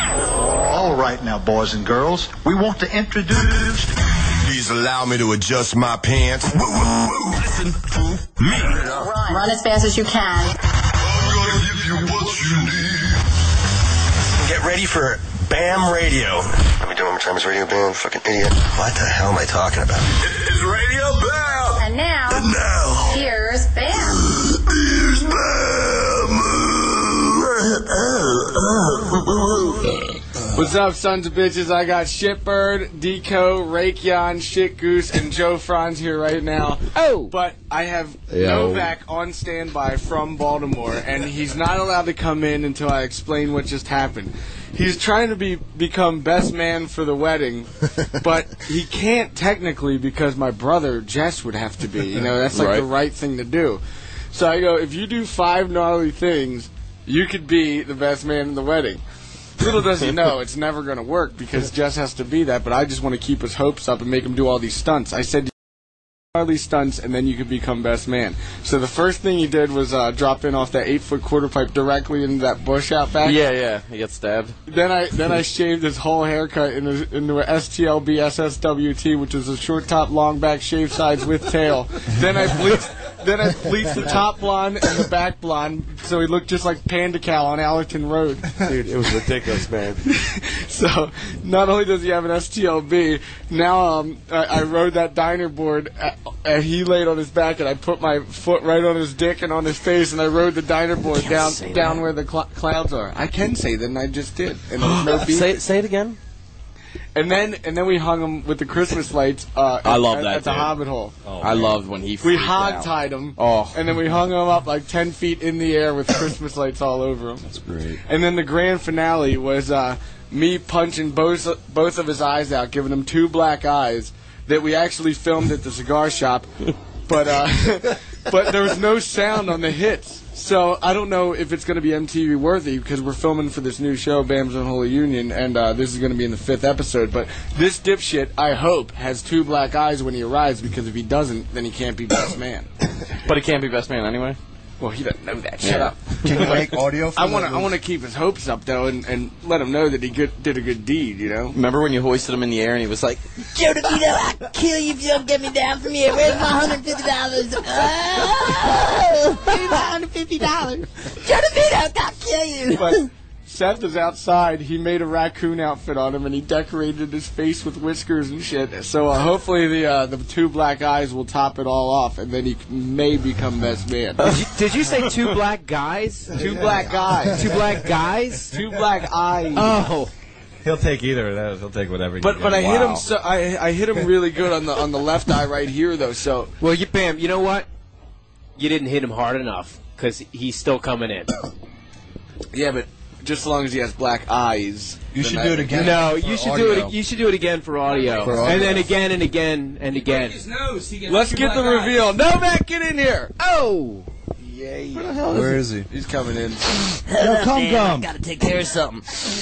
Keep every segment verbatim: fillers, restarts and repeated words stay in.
All right now, boys and girls, we want to introduce... Please allow me to adjust my pants. Listen to me. Run. Run as fast as you can. I'm gonna give you what you need. Get ready for BAM Radio. Let me do it one more time. It's Radio BAM, fucking idiot. What the hell am I talking about? It's Radio BAM. And now, and now, here's BAM. Here's BAM. What's up, sons of bitches? I got Shitbird, Deco, Rakeon, Shit Goose, and Joe Franz here right now. Oh! But I have Yo. Novak on standby from Baltimore, and he's not allowed to come in until I explain what just happened. He's trying to be become best man for the wedding, but he can't technically because my brother Jess would have to be. You know, that's like right. the right thing to do. So I go, if you do five gnarly things, you could be the best man in the wedding. Little does he know, it's never going to work because Jess has to be that, but I just want to keep his hopes up and make him do all these stunts. I said, all these stunts, and then you could become best man. So the first thing he did was uh, drop in off that eight-foot quarter pipe directly into that bush out back. Yeah, yeah, he got stabbed. Then I then I shaved his whole haircut into, into a S T L B S S W T, which is a short top, long back, shaved sides with tail. Then I bleached then I bleached the top blonde and the back blonde, so he looked just like Panda Cal on Allerton Road. Dude, it was ridiculous, man. So not only does he have an S T L B, now um, I, I rode that diner board, at, and he laid on his back, and I put my foot right on his dick and on his face, and I rode the diner board down down where the cl- clouds are. I can say that, and I just did. And there's no beat. say, say it again. And then and then we hung him with the Christmas lights. Uh, I love at, that, at the dude. Hobbit hole. Oh, I loved when he. We freaked hog out. tied him. Oh. And then we hung him up like ten feet in the air with Christmas lights all over him. That's great. And then the grand finale was uh, me punching both both of his eyes out, giving him two black eyes that we actually filmed at the cigar shop. But uh, but there was no sound on the hits. So I don't know if it's going to be M T V worthy because we're filming for this new show, Bam's Unholy Union, and uh, this is going to be in the fifth episode. But this dipshit, I hope, has two black eyes when he arrives because if he doesn't, then he can't be best man. But he can't be best man anyway. Well, he doesn't know that. Yeah. Shut up. Can you make audio for I want to. that? I want to keep his hopes up though, and, and let him know that he good, did a good deed. You know. Remember when you hoisted him in the air and he was like, Joe DeVito, I'll kill you if you don't get me down from here. Where's my one hundred fifty dollars? Oh, where's my one hundred fifty dollars? Joe DeVito, I'll kill you. But Seth is outside. He made a raccoon outfit on him, and he decorated his face with whiskers and shit. So uh, hopefully the uh, the two black eyes will top it all off, and then he may become best man. Did you, did you say two black guys? Two black guys. Two black guys? Two black eyes. Oh. He'll take either of those. He'll take whatever. But you but get. I hit Wow. him so I I hit him really good on the on the left eye right here though. So Well, you, Bam, you know what? You didn't hit him hard enough because he's still coming in. yeah, but just as long as he has black eyes. You then should I- do it again. No, for you should audio. do it. You should do it again for audio, For audio. and then again and again and again. Let's get the reveal. Novak, get in here. Oh, Yeah, yeah. Where the hell Where is he? He's coming in. Yo, come, Man, come. I gotta take care of something.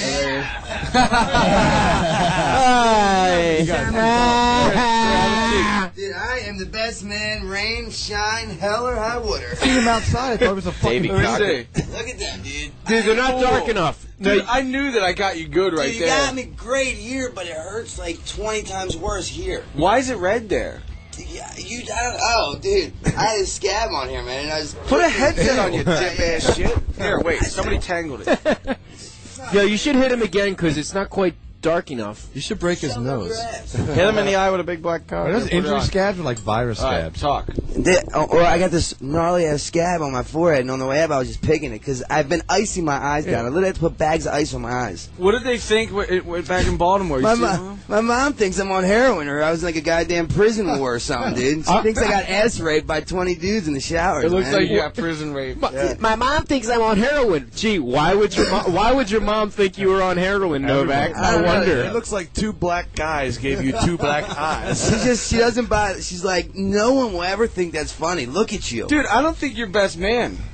Dude, I am the best man, rain, shine, hell or high water. See him outside. I thought it was a fucking. Davey Let me Crockett. see. Look at them, dude. dude, they're not dark enough. Dude, I knew that I got you good right Dude, you there. got me great here, but it hurts like twenty times worse here. Why is it red there? Yeah, you, I don't, oh, dude, I had a scab on here, man, and I was... Put a headset on, you dip ass shit. Here, wait, somebody tangled it. Yo, you should hit him again because it's not quite dark enough. You should break his nose. Hit him in the eye with a big black Are car. those injury scabs or like virus All right, scabs? talk. The, oh, or I got this gnarly ass scab on my forehead, and on the way up, I was just picking it because I've been icing my eyes down. I literally had to put bags of ice on my eyes. What did they think w- w- back in Baltimore? You My, see mo- them? my mom thinks I'm on heroin, or I was in like a goddamn prison war or something, dude. She thinks I got ass raped by twenty dudes in the shower. It looks man. like you got prison rape. My, my mom thinks I'm on heroin. Gee, why would your mo- why would your mom think you were on heroin, Novak? I don't know. wonder. It looks like two black guys gave you two black eyes. She just she doesn't buy it. She's like, no one will ever think that's funny. Look at you. Dude, I don't think you're best man.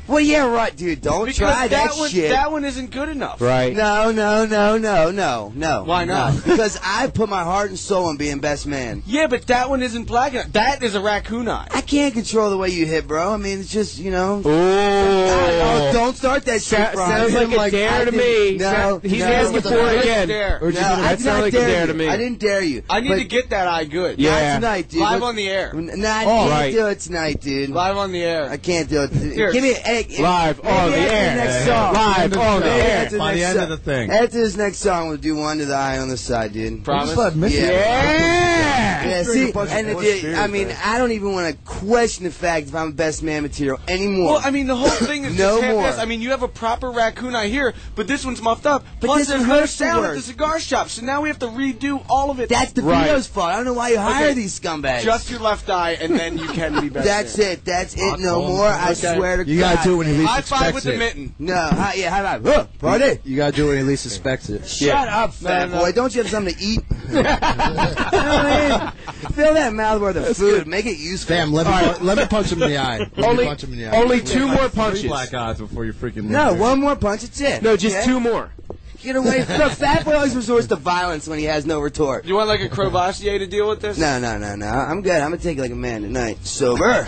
Well, yeah, right, dude. Don't because try that, that one, shit. That one isn't good enough. Right. No, no, no, no, no, no. Why not? No. Because I put my heart and soul in being best man. Yeah, but that one isn't black enough. That is a raccoon eye. I can't control the way you hit, bro. I mean, it's just, you know. Oh. Oh, don't start that shit, Sa- bro. sounds like a Like, dare I to didn't- me. No, Sa- he's no, asking for it again. Dare. No, I that did sounds not like a dare dare you. to me. I didn't dare you. I need but to get that eye good. Yeah. Not tonight, dude. Live What- on the air. Nah, I Oh, can't right. do it tonight, dude. Live on the air. I can't do it. Here. Give me hey, Live maybe on the after air. Next song. Live on the Maybe air. after By the next end song. of the thing. After this next song, we'll do one to the eye on the side, dude. Promise? Just let Missy- Yeah. Yeah. Yeah, Drink see, a bunch of and if Busch you, beers, I mean, man. I don't even want to question the fact if I'm best man material anymore. Well, I mean, the whole thing is No just more. half-assed. I mean, you have a proper raccoon eye here, but this one's muffed up. But Plus, this there's one no hurts the sound at the worst. cigar shop, so now we have to redo all of it. That's the Right. Vito's fault. I don't know why you hire Okay, these scumbags. Just your left eye, and then you can be best That's man. it. That's it. No more. I Okay. swear to You God. gotta do it when he least High five with expects the it. mitten. No, hi, yeah, high five. Huh, party. You gotta do it when he least suspects it. Shut up, fat boy. Don't you have something to eat? You know what I mean? Fill that mouth worth of food. Make it useful. Damn, let me, pu- let me punch him in the eye. Let Only- me punch him in the eye. only two more Three punches. black eyes before you freaking. No, one more punch. It's it. No, just Okay? two more. Get away. Look, fat boy always resorts to violence when he has no retort. You want like a Crevassier to deal with this? No, no, no, no. I'm good. I'm gonna take it like a man tonight. Sober.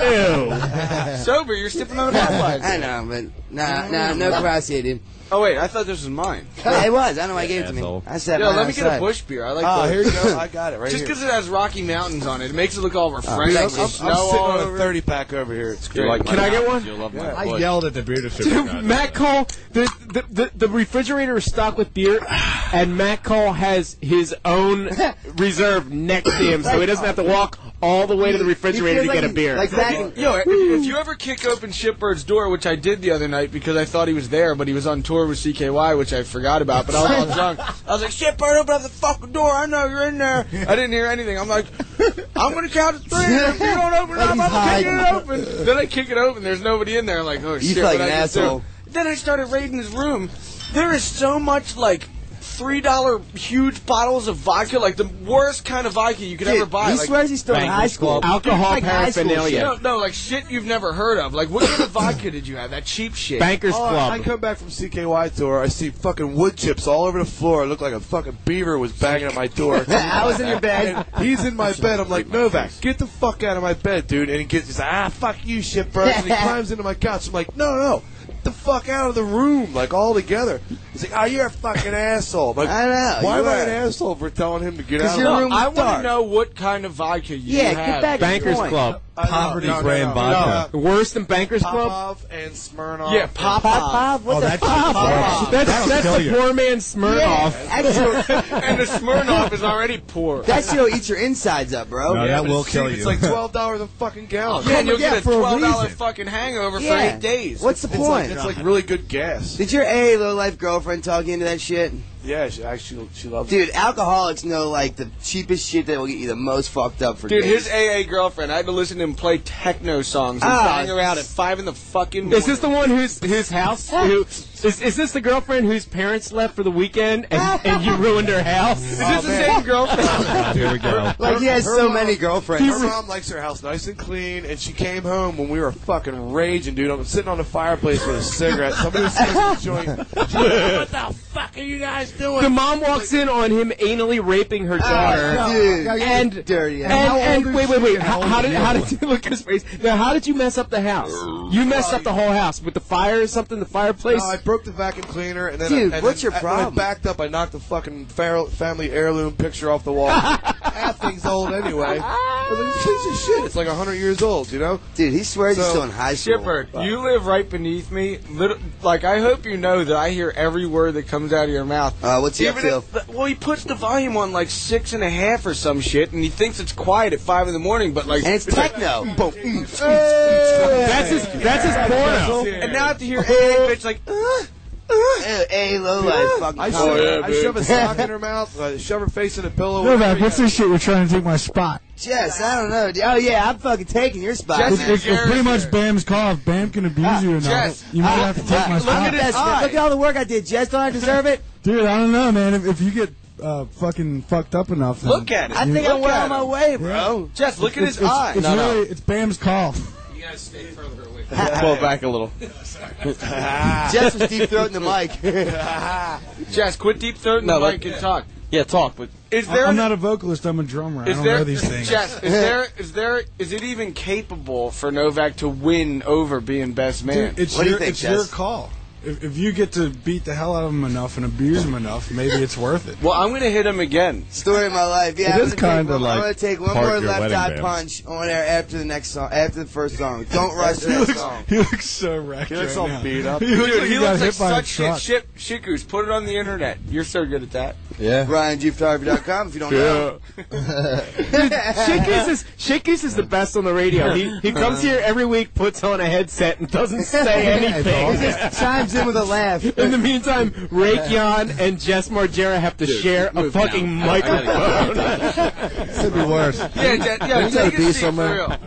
Sober, you're sipping on a Popeyes. I know, but nah, nah, no Crossier, dude. Oh wait, I thought this was mine. Yeah, it was. I don't know why I gave it to me. Asshole. I said, Yo, let me get a outside. Bush beer. I like Oh, Bush. here you go. I got it right Just here. because it has Rocky Mountains on it, it makes it look all refreshing. Oh, I'm, thanks. I'm, I'm Snow sitting all on over a it. thirty pack over here. It's You great. like Can my I get Bush, one? You'll love my I Bush. yelled at the beer distributor. Dude, Matt Cole, the, the, the, the refrigerator is stocked with beer, and Matt Cole has his own reserve next to him, so he doesn't have to walk all the way to the refrigerator to He feels get a like beer. Like back in, Yo, if if you ever kick open Shipbird's door, which I did the other night because I thought he was there, but he was on tour with C K Y, which I forgot about, but I was all drunk. I was like, Shipbird, open up the fucking door. I know you're in there. I didn't hear anything. I'm like, I'm going to count to three. And if you don't open it up, Like I'm he's kicking it open. Then I kick it open. There's nobody in there. I'm like, oh, shit. feel like what'd an I just do? asshole. Then I started raiding his room. There is so much, like, three dollar huge bottles of vodka, like the worst kind of vodka you could dude, ever buy. he like, swears he's still in Bankers high school. Club. Alcohol Like high school paraphernalia. shit. no, no, like shit you've never heard of. Like, what kind of vodka did you have? That cheap shit. Bankers Oh, I Club. come back from C K Y tour. I see fucking wood chips all over the floor. I look like a fucking beaver was banging at my door. I was in your bed. And he's in my bed. I'm like, Novak, get the fuck out of my bed, dude. And he gets, he's like, ah, fuck you, shit, bro. And he climbs into my couch. I'm like, no, no. Get the fuck out of the room, like all together. He's like, oh, you're a fucking asshole. I'm like, I know, why you am I are. an asshole for telling him to get 'Cause out? your of room I was want dark. to know what kind of vodka you Yeah, have. get back to Bankers the point. Club. I know, Poverty no, no, brand no, vodka. no. Worse than Bankers Club? Popov and Smirnoff. Yeah, Pop Pop Pop. Pop? What Oh, the that's fuck? Pop. That's, That'll that's kill the you. poor man Smirnoff. Actually, And the Smirnoff is already poor. that shit'll eat your insides up, bro. No, Yeah, that but will it's kill cheap. you. It's like twelve dollars a fucking gallon. Yeah, and you'll Yeah, get a for a twelve dollar reason. fucking hangover for Yeah. eight days. What's the It's point? like, it's like really good gas. Did your A A low life girlfriend talk you into that shit? Yeah, she actually she loves it. Dude, alcoholics know like the cheapest shit that will get you the most fucked up for Dude, days. his A A girlfriend, I had to listen to him play techno songs and Ah. bang her out at five in the fucking morning. Is this the one whose whose house? Who, is, is this the girlfriend whose parents left for the weekend and, and you ruined her house? Is this the same girlfriend? Here we go. like he has Her so mom- many girlfriends. Her mom likes her house nice and clean, and she came home when we were fucking raging, dude. I'm sitting on the fireplace with a cigarette. Somebody was smoking a joint. She's like, what the fuck are you guys doing? The mom walks in on him anally raping her daughter. Ah, dude, and dirty. and, ass. and wait, wait, wait. How, how did how did you look at his face? Now, how did you mess up the house? You messed up the whole house with the fire or something. The fireplace. No, I broke the vacuum cleaner, and then Dude, I, and what's then your I- when problem? I backed up. I knocked the fucking fa- family heirloom picture off the wall. That thing's old anyway. I was like, this piece of shit. It's like a hundred years old, you know. Dude, he swears he's So- still in high school. Shipper, you live right beneath me. Little, like, I hope you know that I hear every word that comes out of your mouth. Uh, what's he up Even to? if, well, he puts the volume on like six and a half or some shit, and he thinks it's quiet at five in the morning, but like, And it's like, techno. boom, mm, That's his. That's his porno. and now I have to hear A A bitch like, uh, uh. A A low life fucking I cunt. shove, I shove a sock in her mouth. I shove her face in a pillow. Novak, what's this shit? You're trying to take my spot. Jess, I don't know. dude. Oh yeah, I'm fucking taking your spot. Jess, It's, man. it's, it's pretty much Bam's call. If Bam can abuse you or not, Jess, you might Ah, have to take my look spot. at this. eye. Look at all the work I did, Jess. Don't I deserve it? Dude, I don't know, man. If, if you get uh, fucking fucked up enough, then Look at it. I think Look I'm well at on my him. way, bro. Jess, look at it's, his it's, eye. It's No, no. really it's Bam's call. You gotta stay further away. Pull it back a little. Jess was deep throating the mic. Jess, quit deep throating No, the let- mic and talk. Yeah, talk, but Is there? I'm not a vocalist. I'm a drummer. I Is don't there? know these things. Jess, is there? Is there? Is it even capable for Novak to win over being best man? Dude, it's What do you your, think, it's Jess? your call. If, if you get to beat the hell out of him enough and abuse him enough, maybe it's worth it. Well, I'm going to hit him again. Story of my life. Yeah, It I'm is gonna take kinda one- like I'm gonna take one part more of your left wedding eye band. punch on air after the next song, after the first song. Don't rush to He that looks, song. he looks so wrecked. He looks right all now. beat up. He looks Dude, like he he got looks like hit by a such shit. truck. Shit, Shikus, put it on the internet. You're so good at that. Yeah. Ryan G Photography dot com if you don't know. Shakis is Shakis is the best on the radio. He he comes here every week, puts on a headset, and doesn't say anything. He just chimes in with a laugh. In the meantime, Raytheon and Jess Margera have to share a move fucking now. I gotta microphone. Could be worse. Yeah, Je- yeah, You gotta take be a seat somewhere. for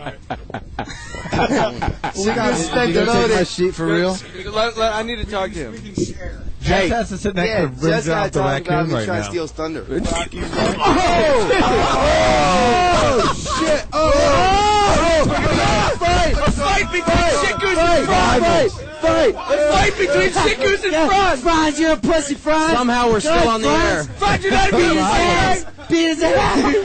We got You gonna take my sheet for real? real. Let- let- I need to talk to him. Jess has to sit next Yeah, to just Bridge gotta out the talk about raccoon me right trying to now. steal his thunder. Shit! Oh! Fight! A fight between Shikus and Franz! Fight! A fight between Shikus and Franz! Franz, you're a pussy, Franz. somehow we're still on the air. Franz, you're not being serious! Beat his ass.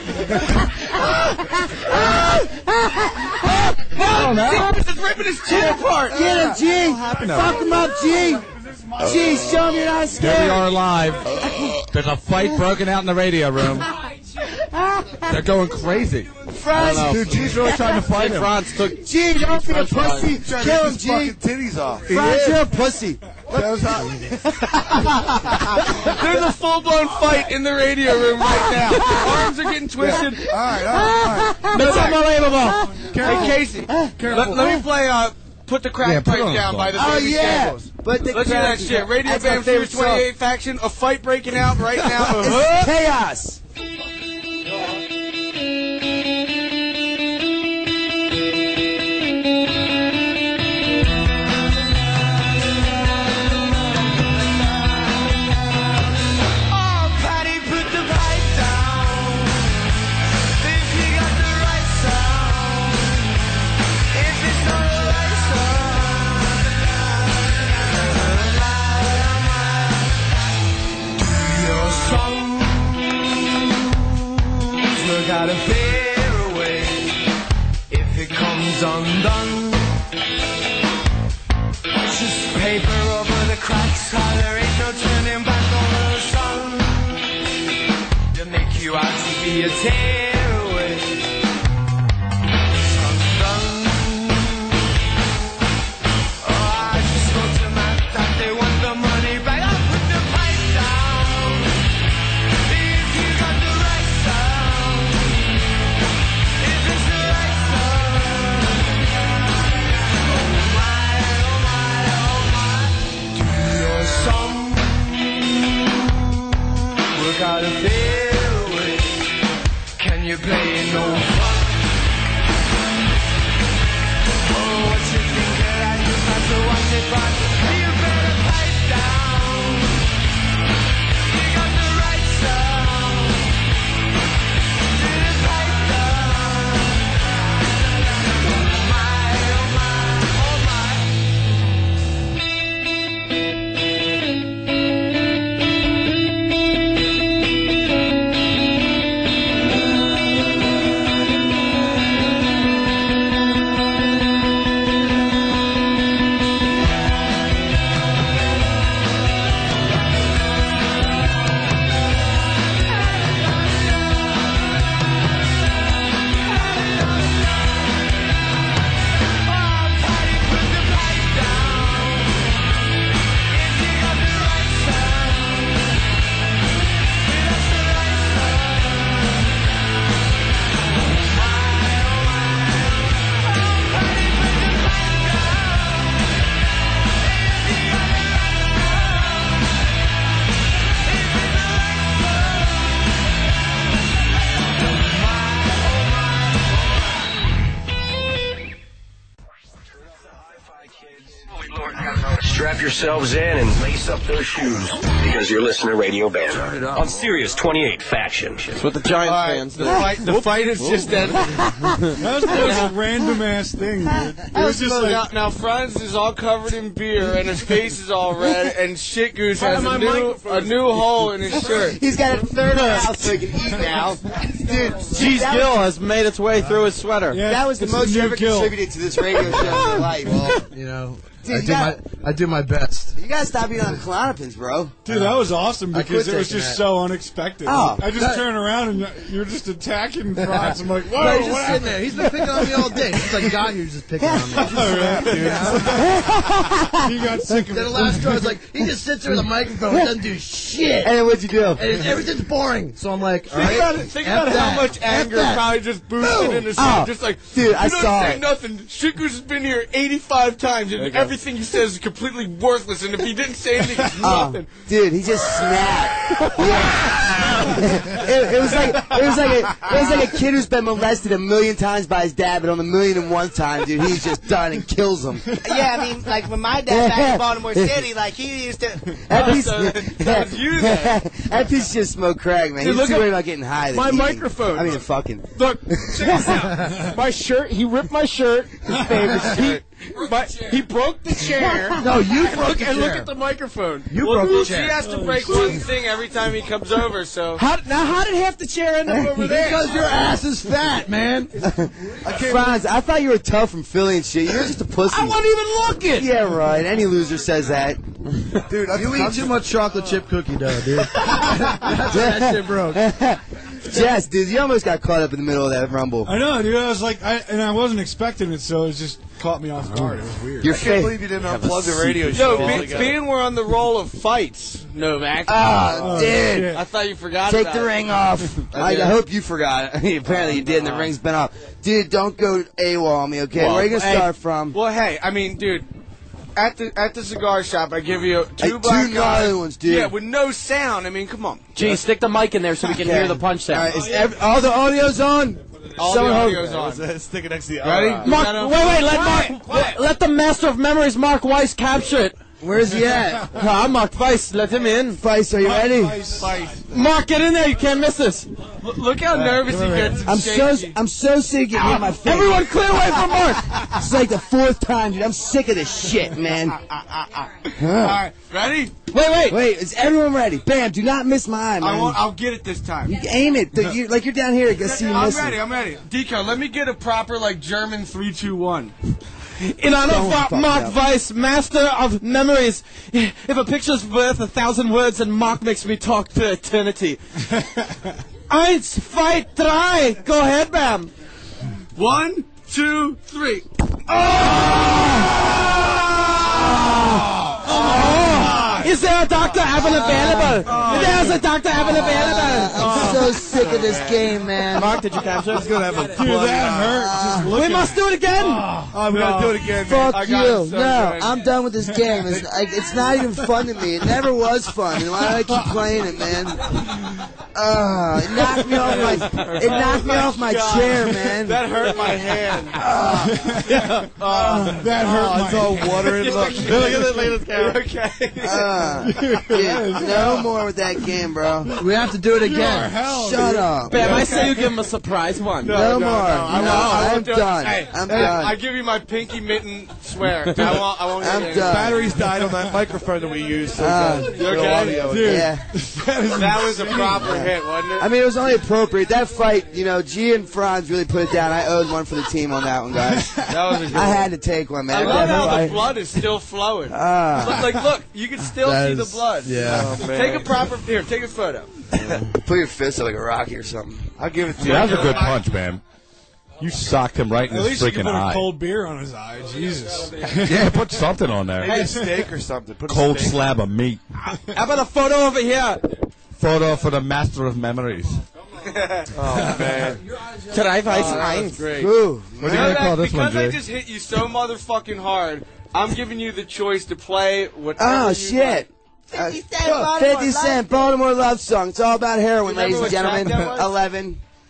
Shikus is ripping his chin apart! Get him, G. Fuck him up, G. G, show me you're not Here we scared. are live. There's a fight broken out in the radio room. They're going crazy. Franz, Dude, G's really trying to fight him. Franz took. G, don't be a pussy. Trying to Kill get him, his G. fucking titties off. Franz, you're a pussy. That was how- There's a full-blown fight in the radio room right now. Arms are getting twisted. all right, all right, all right. It's unbelievable. Hey, Casey, let, let me play, uh, Put the Crack Yeah, put it Pipe on Down the by the Oh, Baby yeah. Shambles. But the Let's do that shit. Radio That's my Bam favorite Series twenty-eight faction, a fight breaking out right now. This Uh-huh. is chaos. Gotta fade away if it comes undone. Just paper over the cracks, how there ain't no turning back over the sun. To make you out to be a tearaway. It's undone. Oh, I just go to my that they want the money back. I'll put the pipe down. If you got the right sound. If it's the right sound. Oh my, oh my, oh my. Do your song. Work out a fairway. Can you play no fun? Oh, what you think that I just have to watch it run? You better pipe down. You got the right sound. You just pipe down. Oh my, oh my, oh my. yourselves in and lace up those shoes because you're listening to Radio Bam on Sirius twenty-eight Faction. That's what the Giants All right, fans the do. fight, the fight is just ended. That was the most random ass thing, dude. It was just now, like, now Franz is all covered in beer and his face is all red, and Shit Goose has a new a new hole in his shirt. He's got a third mouth so he can eat now. Dude, Cheese that Gill was, has made its way through his sweater. yeah, that was the it's a most you new ever kill. contributed to this radio show in your life. Well, you know, Dude, I you do my got- I do my best. You gotta stop eating on the Klonopins, bro. Dude, that was awesome I because quit it was taking just that. so unexpected. Oh, I just that- turn around and you're just attacking Franz. I'm like, whoa, No, he's just what sitting happened? there. He's been picking on me all day. Since I got here, he's just picking on me. All right, dude. He got sick of Then the it. last straw is like, he just sits there with a microphone and doesn't do shit. And then what'd you do? And it- everything's boring. So I'm like, all Think right, about it. Think F about that. how much F anger that. probably just boosted into Oh, shit. Just like, dude, you I don't saw say it. nothing. Shit Goose has been here eighty-five times, and everything he says is completely worthless. And if he didn't say anything, it's Oh, nothing. dude, he just snapped. Yeah. it, it was like it was like a it was like a kid who's been molested a million times by his dad, but on the million and one time, dude, he's just done and kills him. Yeah, I mean, like when my dad back in Baltimore City, like he used to. That piece, So, that was you then. that piece just smoked crack, man. Dude, He's look too at worried about getting high. than my eating. microphone. I mean, fucking. Look, check this out. My shirt, he ripped my shirt, his favorite. He, my, he broke the chair. No, you and broke look, the and look chair. at the microphone. You Well, broke well, the she chair. has to break one thing every time he comes over, so. How, now, how did half the chair end up over there? Because your ass is fat, man. Franz, I thought you were tough from Philly and shit. You're just a pussy. I wasn't even looking. Yeah, right. Any loser says that. Dude, you eat too much chocolate chip cookie dough, dude. That's why that shit broke. Jess, dude, you almost got caught up in the middle of that rumble. I know, dude. I was like, I, and I wasn't expecting it, so it just caught me off guard. It was weird. Your I can't face. believe you didn't unplug the radio show Yo, be, altogether. being we're on the roll of fights, Novak. Oh, dude. shit. I thought you forgot Take about the it. ring off. I, I hope you forgot. Apparently you did, and the ring's been off. Dude, don't go AWOL on me, okay? Well, Where are you going to hey, start from? Well, hey, I mean, dude, at the at the cigar shop, I give you two Hey, black two guys. gnarly ones, dude. Yeah, with no sound. I mean, come on. Gee, stick the mic in there so we can hear the punch All sound. right, is every, all the audio's on? All Someone the hold- audio's on. Stick it next to the Ready? other. Mark, Gotta- wait, wait, let Quiet, Mark, quiet. let, let the master of memories, Mark Weiss, capture it. Where's he at? Ah, Mark Weiss, let him in. Feist, are you ready? Mark, get in there, you can't miss this. Look, look how nervous he gets. and I'm so shaky. I'm so sick of getting in my face. Everyone clear away from Mark. It's like the fourth time, dude. I'm sick of this shit, man. All right, ready? Wait, wait, wait. Is everyone ready? Bam! Do not miss mine, man. I won't, I'll get it this time. You aim it. The- you- like you're down here. I guess see you I'm missing. ready. I'm ready. Deco, let me get a proper like German three, two, one. In honor Don't of Mark, fuck Mark up. Weiss, master of memories. If a picture's worth a thousand words, and Mark makes me talk to eternity. Eins, fight, try. Go ahead, Bam. One, two, three. Oh, is there a Doctor Evan available? There's a Doctor Evan available. I'm so sick of this game, man. Mark, did you capture? He's gonna have a Dude, that hurt. Just We looking. must do it again. I'm gonna do it again, man. Fuck I you. got it so No, good. I'm done with this game. It's, like, it's not even fun to me. It never was fun. And why do I keep playing it, man? Uh, it knocked me off my. It knocked me off my God. chair, man. That hurt my hand. That hurt my It's all water and look. Look at the latest camera. Okay. Uh, dude, no more with that game, bro. We have to do it again. Shut up. Bam, I say you give him a surprise one. No, no, more. no, I No, won't- I I'm won't do it. done. Hey, I'm hey, done. I give you my pinky mitten swear. I won't. I won't. I'm get it. done. Batteries died on that microphone that we used. So Uh, uh, You okay? Dude, Yeah. That was a proper hit, wasn't it? I mean, it was only appropriate. That fight, you know, G and Franz really put it down. I owed one for the team on that one, guys. That was a good I one. had to take one, man. I That love how the fight- blood is still flowing. Ah. Look, like, look, you can still That see the is- blood. yeah. Oh, man. Take a proper here. Take a photo. Put your fist up like a rocky or something. I'll give it to you. That was a good punch, man. You socked him right in At his least you can freaking put a eye. cold beer on his eye. Jesus. Yeah, put something on there. Maybe a steak or something. Put a Cold steak. slab of meat. How about a photo over here? Photo for the master of memories. Oh man. Drei Weiss Oh, that was eins. great. Ooh. What are you gonna call this because one, I Jay? just hit you so motherfucking hard, I'm giving you the choice to play whatever Oh, you shit. Uh, fifty cent Baltimore fifty Cent, Baltimore Love Song. It's all about heroin, Remember ladies and what track gentlemen. that was? eleven.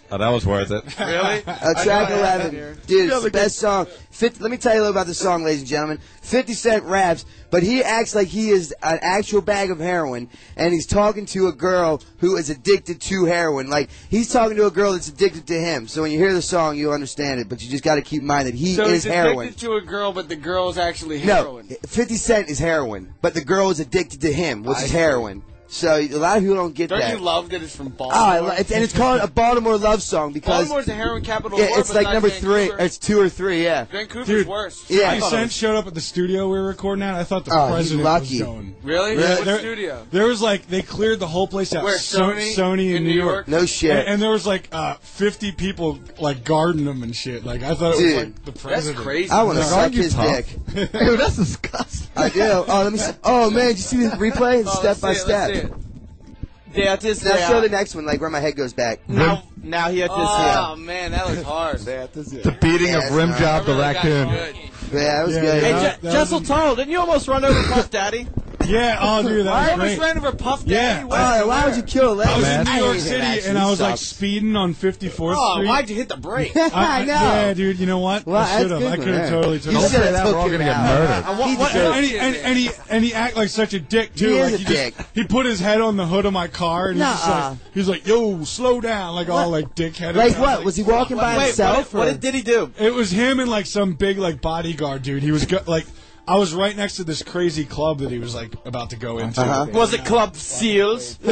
Oh, that was worth it. Really? Uh, track eleven. Dude, it's the best song. fifty, let me tell you a little about the song, ladies and gentlemen. fifty Cent raps, but he acts like he is an actual bag of heroin, and he's talking to a girl who is addicted to heroin. Like, he's talking to a girl that's addicted to him. So when you hear the song, you'll understand it, but you just got to keep in mind that he so is he's heroin. addicted to a girl, but the girl is actually heroin. No, fifty Cent is heroin, but the girl is addicted to him, which is heroin. So a lot of people don't get Don't that. you love that it's from Oh, Baltimore? I lo- it's, and it's called a Baltimore love song because Baltimore's the heroin capital yeah, of the world, it's but like not number Vancouver. three. Or it's two or three, yeah. Vancouver's Dude, worse. Yeah. fifty Cent showed up at the studio we were recording at. I thought the Oh, he's president lucky. was going. Really? Yeah, What there, studio? There was like they cleared the whole place out. Where, So- Sony? Sony in, In New New York. York? No shit. And, and there was like uh, fifty people like guarding them and shit. Like I thought it Dude, was like the That's president. crazy. I want to Like, suck aren't you his tough? dick. Dude, that's disgusting. I do. Oh, let me. See. Oh man, did you see the replay? Oh, Step let's by see it, step. let's see it. Yeah, this. Now yeah. show the next one, like where my head goes back. Now, now he had this. Oh, man, that was hard. The beating Yeah, of Rim it's Job the That got raccoon. good. Yeah, that was Yeah, good. Hey, yeah. Je- that Jessel was- Tunnel, didn't you almost run over Puff Daddy? Yeah. Oh, dude, that I was almost great. ran over Puff Daddy. Yeah. What? Oh, why would you kill a lady? I was Man. in New York hate him, City actually. and I was like Sucks. speeding on fifty-fourth Oh, Street. why'd you hit the brake? I know. Yeah, dude. You know what? Well, I that's should have. good I one, could have yeah. totally took You it. should have that, we're all took gonna him get out. murdered. Uh, what- He what- deserves And he, and, and he and he act like such a dick too. He like is he a just dick. he put his head on the hood of my car and he's just Nuh-uh. like he's like, "Yo, slow down," like all like dickheaded. Like And I what? Was he walking by Wait, himself? what, or? what did he do? It was him and like some big like bodyguard dude. He was go- like, I was right next to this crazy club that he was like about to go into. Uh-huh. Was it Club Seals? It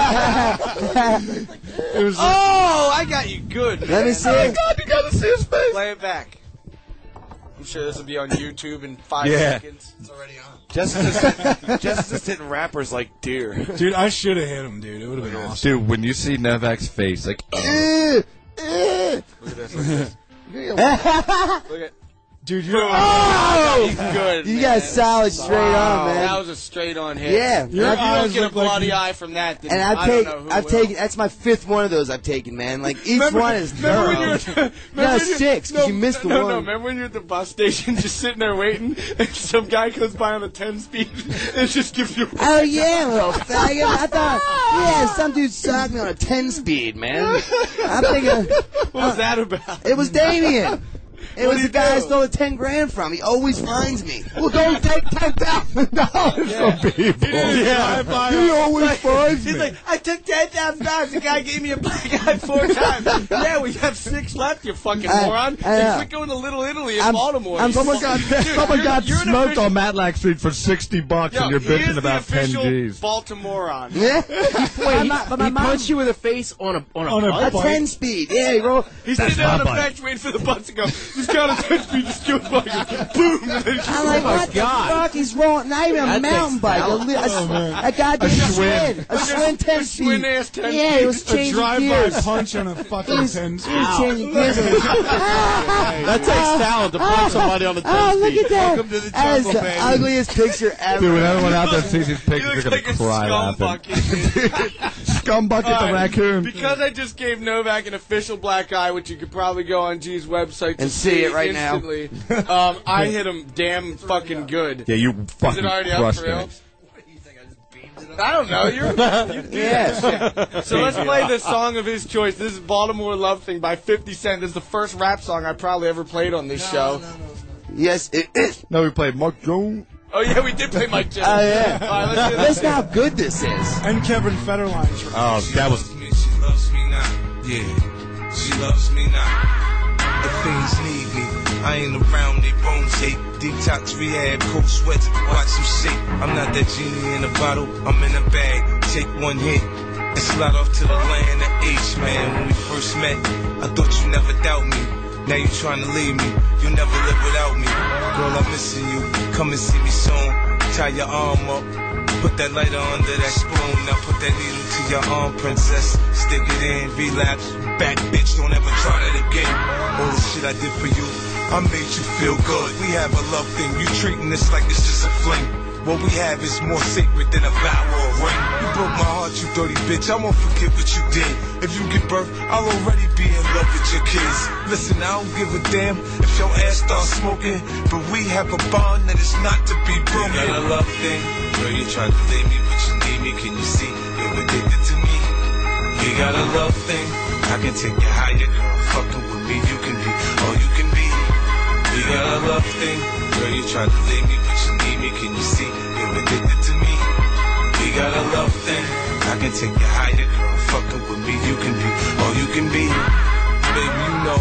was. Like, Oh, I got you good. Let me man. see. Oh, it. God, you gotta see his face. Play it back. I'm sure this will be on YouTube in five Yeah. seconds. It's already on. Justice, Justice hitting rappers like deer. dude, I should have hit him, dude. It would have been awesome. Dude, when you see Novak's face, like, Eh, eh. Look at this. Look at this. Look at. Dude, you're. Oh, good. You man. got solid straight on, man. That was a straight on hit. Yeah. If Your you don't eyes get a look like bloody you- eye from that, then And I've I don't taken, know who I've will. taken. That's my fifth one of those I've taken, man. Like each Remember- one is remember when you thorough. were- remember No, when you- six, 'cause no, you missed the no, one. No, remember when you're at the bus station just sitting there waiting and some guy comes by on a ten speed and just gives you Oh yeah, little faggot! I thought, yeah, some dude socked me on a ten speed, man. I'm thinking, What was that about? it was Damien. It What was do the you guy I do? stole the ten grand from. He always finds me. Well, don't take ten thousand dollars from people. Yeah. He always finds He's me. like, I took ten thousand dollars. The guy gave me a black eye four times. Yeah, we have six left, you fucking I- moron. I know. And quit going to Little Italy in I'm- Baltimore. I'm- you someone fuck- got, Dude, someone you're- got you're an smoked official- on Matlack Street for sixty bucks, Yo, and you're he is bitching the about ten official G's. Baltimorean. Yeah. Wait, he, my- but my he mom- punched you in the face on a on a, On a bike? A ten speed. Yeah, he rolled. He's That's sitting there on the my bike. bench waiting for the bus to go. He's got a ten speed, just go fucking boom. And then just I'm like, my what God. the fuck? He's rolling. Not even a That mountain takes bike. A, talent. li- a, Oh, man. a goddamn A Schwinn. Schwinn. A Schwinn ten a speed. Schwinn-ass ten Yeah, he was A changing drive-by gears. punch on a fucking He's, ten he's speed. changing gears. That takes talent to punch somebody on the ten Oh, look speed. at that. Welcome to the That is jungle, the baby. ugliest picture ever. Dude, when everyone out there sees these He pictures, looks they're like gonna a cry scum laughing. bucket. Scumbucket the Alright, raccoon. Because I just gave Novak an official black eye, which you could probably go on G's website to And see it right now. instantly. um, I hit him damn fucking good. Yeah, you Is fucking it already up crushed for real? it. I don't know. You're you do Yes. that shit. So let's play the song of his choice. This is "Baltimore Love Thing" by fifty Cent. This is the first rap song I probably ever played on this show. Yes, it is. No, we played Mark Jones. Oh yeah, we did play Mike Jones. Oh, yeah. All right, let's do this. Listen how good this is. And Kevin Federline's right. Oh, that was. me, she loves me now. Yeah, she loves me now. If things need me, I ain't around, they bones hate. Detox rehab, cold sweats, watch them shake. I'm not that genie in a bottle, I'm in a bag. Take one hit and slide off to the land of H, man. When we first met, I thought you never doubt me. Now you trying to leave me, you'll never live without me. Girl, I'm missing you, come and see me soon. Tie your arm up, put that lighter under that spoon. Now put that needle to your arm, princess. Stick it in, relapse. Back, bitch, don't ever try that again. All the shit I did for you, I made you feel good. We have a love thing, you treating this like it's just a fling. What we have is more sacred than a vow or a ring. You broke my heart, you dirty bitch, I won't forget what you did. If you give birth, I'll already be in love with your kids. Listen, I don't give a damn if your ass starts smoking, but we have a bond that is not to be broken. You got a love thing, girl, you tried to play me, but you need me. Can you see you're addicted to me? We got a love thing, I can take you higher, girl. Fucking with me, you can be all you can be. We got a love thing. Girl, you tried to leave me, but you need me. Can you see? You're addicted to me. We got a love thing. I can take you higher, girl. Fucking with me, you can be all you can be. Baby, you know,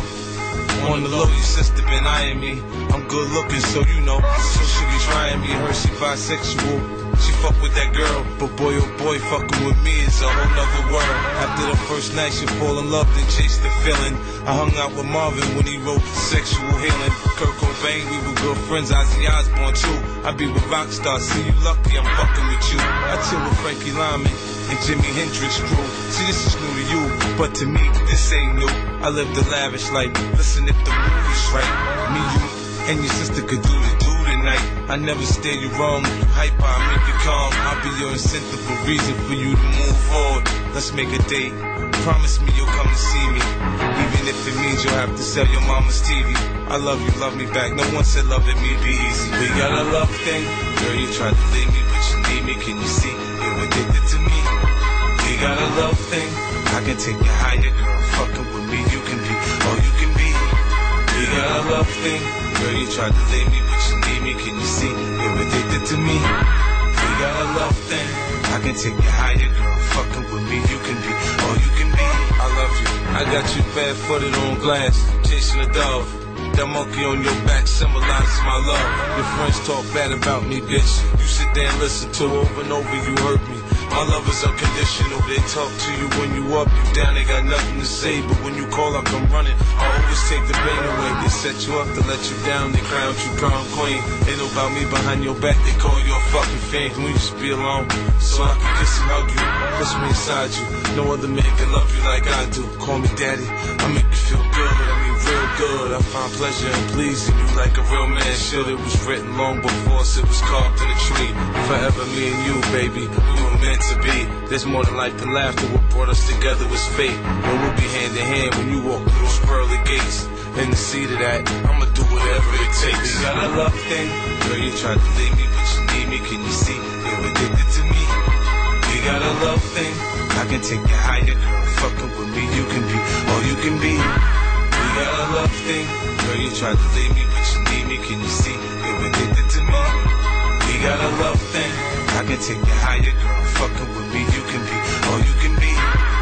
on the low, your sister been eyeing me. I'm good looking, so you know. So she be trying me. Her, she bisexual. She fuck with that girl, but boy oh boy, fucking with me is a whole nother world. After the first night, she fall in love, then chase the feeling. I hung out with Marvin when he wrote Sexual Healing. Kurt Cobain, we were good friends, Ozzy Osbourne too. I be with Rockstar, see you lucky, I'm fucking with you. I chill with Frankie Lyman and Jimi Hendrix crew. See, this is new to you, but to me, this ain't new. I live the lavish life, listen if the mood is right. Me, you, and your sister could do the do tonight. I never steer you wrong, you hype, I make you calm. I'll be your incentive, a reason for you to move forward. Let's make a date, promise me you'll come to see me. Even if it means you'll have to sell your mama's T V. I love you, love me back, no one said love at me be easy. We got a love thing, girl you tried to leave me, but you need me, can you see? You're addicted to me. We got a love thing, I can take you higher, girl, fucking with me, you can be all you can be. We got a love thing, girl you tried to leave me, but you need me, can you see? You're addicted to me. We got a love thing, I can take you higher, girl, fucking with me, you can be all you can be. I love you, I got you barefooted on glass, chasing a dove. That monkey on your back symbolizes my love. Your friends talk bad about me, bitch. You sit there and listen to over and over, you hurt me. My love is unconditional. They talk to you when you up, you down, they got nothing to say. But when you call, I come running. I always take the pain away. They set you up to let you down, they crown you crown queen. They know about me behind your back, they call you a fucking fiend. Can we just be alone so I can kiss and hug you? Push me inside you. No other man can love you like I do. Call me daddy, I make you feel good. I mean real good. I find pleasure in pleasing you like a real man should. It was written long before us, it was carved in a tree. Forever me and you, baby, we were meant to be. There's more than life and laughter. What brought us together was fate. And we'll be hand in hand when you walk through those pearly gates. In the seat of that, I'ma do whatever it takes. We got a love thing, girl you tried to leave me, but you need me, can you see? You're addicted to me. We got a love thing, I can take you higher, girl. Fucking with me, you can be all you can be. We got a love thing, girl you tried to leave me, but you need me, can you see? You're addicted to me. We got a love thing, I can take you higher, girl. Fucking with me, you can be all you can be.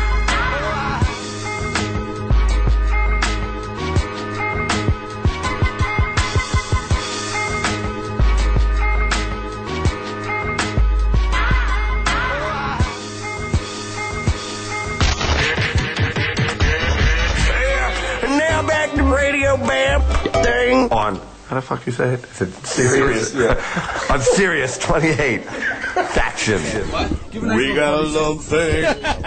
And now back to Radio Bam thing. On. How the fuck you say it? Is it serious? Yeah. On Sirius twenty-eight. Faction. We got a love thing.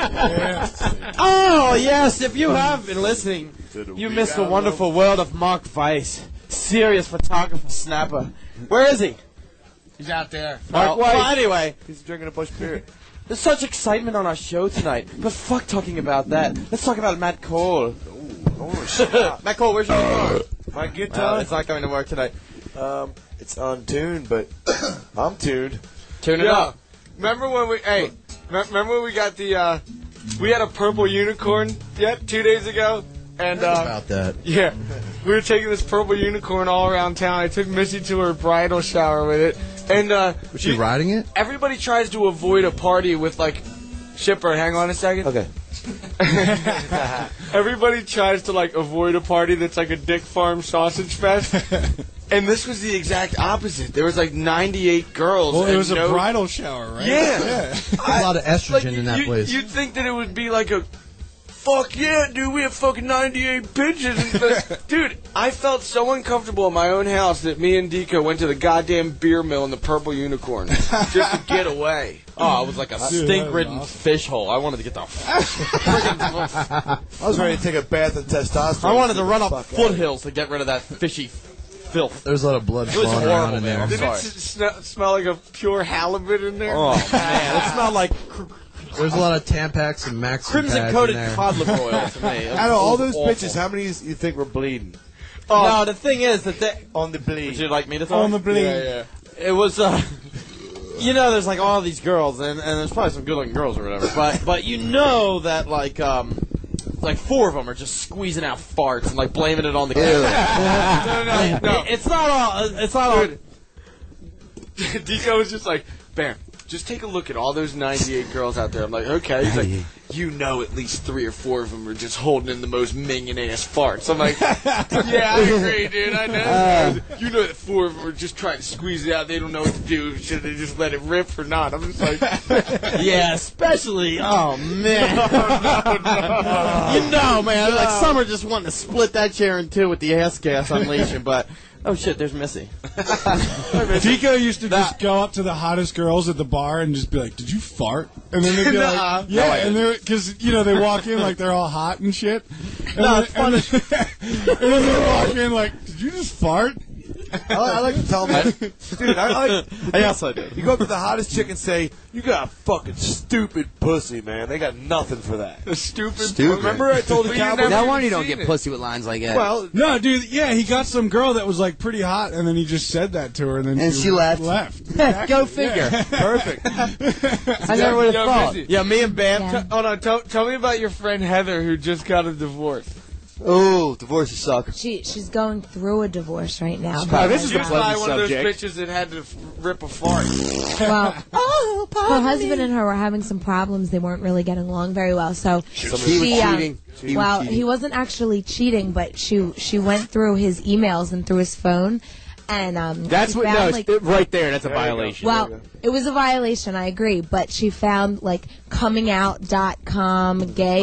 Oh, yes, if you have been listening, you missed the wonderful world of Mark Weiss, serious photographer snapper. Where is he? He's out there. Mark Weiss. Well, anyway, he's drinking a Busch beer. There's such excitement on our show tonight, but fuck talking about that. Let's talk about Matt Cole. Oh, shit. Matt Cole, where's your guitar? My guitar? Uh, it's not coming to work tonight. Um, it's untuned, but I'm tuned. Tune it Yeah. up. Remember when we, hey, me- remember when we got the, uh, we had a purple unicorn yet two days ago? And, uh, about that. yeah, we were taking this purple unicorn all around town. I took Missy to her bridal shower with it. And, uh, Was she you- riding it? everybody tries to avoid a party with, like, Shipper, hang on a second. Okay. Everybody tries to, like, avoid a party that's like a Dick Farm sausage fest. And this was the exact opposite. There was, like, ninety-eight girls. Well, it and was no- a bridal shower, right? Yeah. There's a lot of estrogen Like, in that you, place. You'd think that it would be like a, fuck yeah, dude, we have fucking ninety-eight bitches. And but, dude, I felt so uncomfortable in my own house that me and Deco went to the goddamn beer mill in the Purple Unicorn just to get away. Oh, it was like a Dude, stink-ridden that was awesome. fish hole. I wanted to get the I was ready to take a bath in testosterone. I wanted to run up Fuck out. foothills to get rid of that fishy filth. There's a lot of blood It was flowing around horrible, in man. there. I'm Did sorry. it s- s- smell like a pure halibut in there? Oh, man. It smelled like cr- There's a lot of Tampax and Max pads in crimson-coated there. cod liver oil to me. It was- Out of all it was those awful. bitches, how many you think were bleeding? no, the thing is that they... On the bleed. Would you like me to talk? On the bleed. Yeah, yeah. It was, uh... You know, there's like all these girls, and, and there's probably some good-looking girls or whatever, but but you know that like um, like four of them are just squeezing out farts and like blaming it on the Ew. camera. no, no, no, It- It's not all. It's not all. Deco was just like, Bam, just take a look at all those ninety-eight girls out there. I'm like, okay. He's like, you know at least three or four of them are just holding in the most minging-ass farts. I'm like, yeah, I agree, dude. I know. Uh. you know that four of them are just trying to squeeze it out. They don't know what to do. Should they just let it rip or not? I'm just like, Yeah, especially. Oh man. You know, man. Like Summer just wanting to split that chair in two with the ass gas unleashing, but oh shit, there's Missy. Tico used to just go up to the hottest girls at the bar and just be like, "Did you fart?" And then they'd be Nuh-uh. like, "Yeah," No, I and they're because you know they walk in like they're all hot and shit. And No, then, it's funny. And then, and then they walk in like, "Did you just fart?" I, I like to tell them, dude. I like. Yes, I do. You go up to the hottest chick and say, "You got a fucking stupid pussy, man. They got nothing for that." Stupid. Stupid. Remember I told the Well, you cowboy. never- No wonder you don't seen get it. pussy with lines like that. Well, No, dude. Yeah, he got some girl that was like pretty hot, and then he just said that to her, and then And she left. Left. Go figure. perfect. I never would have Yo, thought. Missy, Yeah, me and Bam. Yeah. t- hold on. Tell, tell me about your friend Heather who just got a divorce. Oh, divorces suck. She she's going through a divorce right now. Oh, this is She a was pleasant probably one of those subject. bitches that had to f- rip a fart. Well, Oh, her husband and her were having some problems. They weren't really getting along very well. So He was she, um, cheating. He was well, cheating. he wasn't actually cheating, but she she went through his emails and through his phone, and um, That's she what. found, No, like, it's, right there. That's a There you go. violation. well, it was a violation, I agree, but she found like coming out dot com gay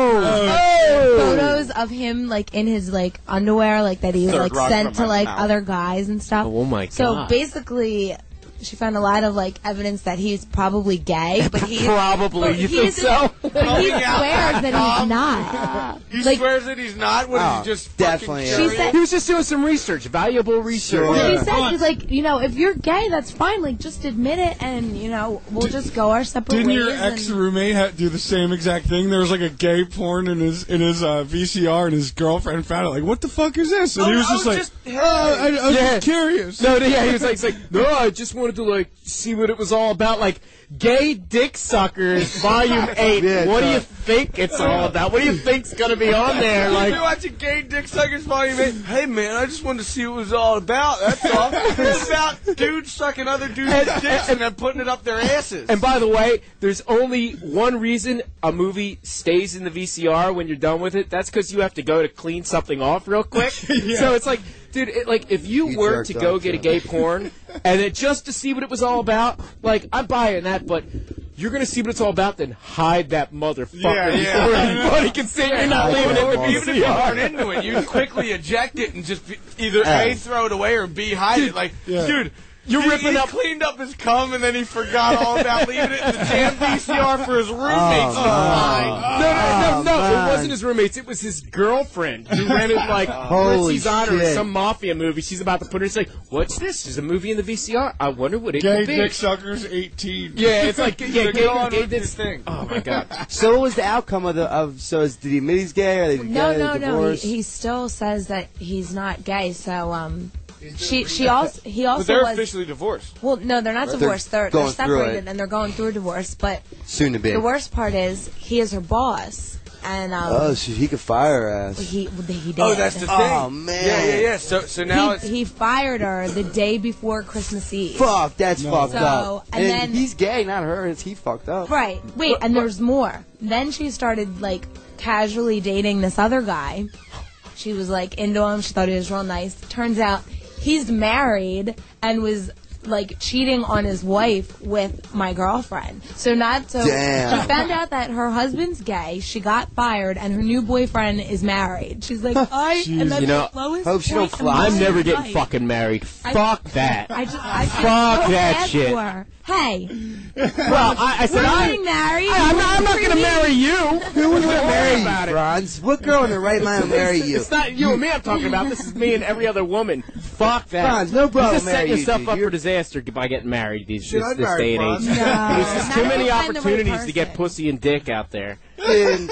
photos of him like in his like underwear, like that he was Third like rock sent from to my like mouth. other guys and stuff. Oh my So God. basically, she found a lot of like evidence that he's probably gay, but he Probably, but you he think isn't- so? But he swears that he's not. He Like- swears that he's not. What Oh, is he just definitely fucking is. She said- He was just doing some research, valuable research. Sure. She Yeah. said, she's like, you know, if you're gay, that's fine. Like, just admit it, and you know, we'll just go our separate Didn't ways. your and- ex roommate ha- do the same exact thing? There was like a gay porn in his in his uh, V C R, and his girlfriend found it. Like, what the fuck is this? And he Oh, was I just was like, just- oh, I, I was Yeah. just curious. No, no, yeah, he was like, he's like, no, I just wanted to like see what it was all about. Like, gay dick suckers, volume eight. Yeah, what do uh, you think it's all about? What do you think's gonna be on there? Like, Like, you watching Gay Dick Suckers Volume eight? Hey man, I just wanted to see what it was all about. That's all. It's about dudes sucking other dudes' dicks and then putting it up their asses. and by the way, there's only one reason a movie stays in the V C R when you're done with it. That's because you have to go to clean something off real quick. So it's like, dude, it, like if you You were jerked to go off, get a yeah. gay porn and it just to see what it was all about, like I'm buying that, but you're gonna see what it's all about, then hide that motherfucker Yeah, yeah. before anybody can see it. You're not Or- leaving it in or the even if V you C R. weren't into it, you'd quickly eject it and just be, either Hey. A, throw it away, or B, hide it. Like, Yeah. dude, You're he, ripping he up- cleaned up his cum and then he forgot all about leaving it in the damn V C R for his roommates Oh, to find. No, no, no, no! man. It wasn't his roommates. It was his girlfriend who rented like Holy Ritzy's Honor or shit. some mafia movie. She's about to put her. It's like, what's this? There's a movie in the V C R. I wonder what it Gay could be. dick suckers eighteen. Yeah, it's like yeah, So gay, go on gay with dicks. your thing. Oh my god! So what was the outcome of the of? So is, did he admit he's gay or did he No, get no, a no. divorce? He, he still says that he's not gay. So, um, she, she also, he But also they're was. officially divorced. Well, no, they're not They're divorced. They're, they're, going through separated it. and they're going through a divorce. But Soon to be. the worst part is he is her boss, and um, Oh, so he could fire her ass. he he did. Oh, that's the thing. Oh, man. Yeah, yeah, yeah. So, so now he, it's. he fired her the day before Christmas Eve. Fuck, that's No. fucked So, up. and then- he's gay, not her. It's he fucked up. Right. Wait, and there's more. Then she started like casually dating this other guy. She was like into him. She thought he was real nice. Turns out he's married and was like cheating on his wife with my girlfriend. So not so Damn. she found out that her husband's gay. She got fired and her new boyfriend is married. She's like, I am at You know, the lowest hope she don't point in fly. my I'm never getting life. fucking married. I- Fuck that. I just, I feel Fuck so that bad shit. for her. Hey, Well, I, I said we're I. getting married. I- I'm not, I'm not Three gonna weeks. marry you. Who would Don't worry marry you, about it. Franz? What girl in their right mind would marry you? It's not you and me I'm talking about. This is me and every other woman. Fuck that. Franz, no problem You just marry set you, yourself dude. up You're- for disaster by getting married these Shit, this, I'd this marry day and age. Franz. No. There's just Not too if many you find the right opportunities to get person. pussy and dick out there. Dude,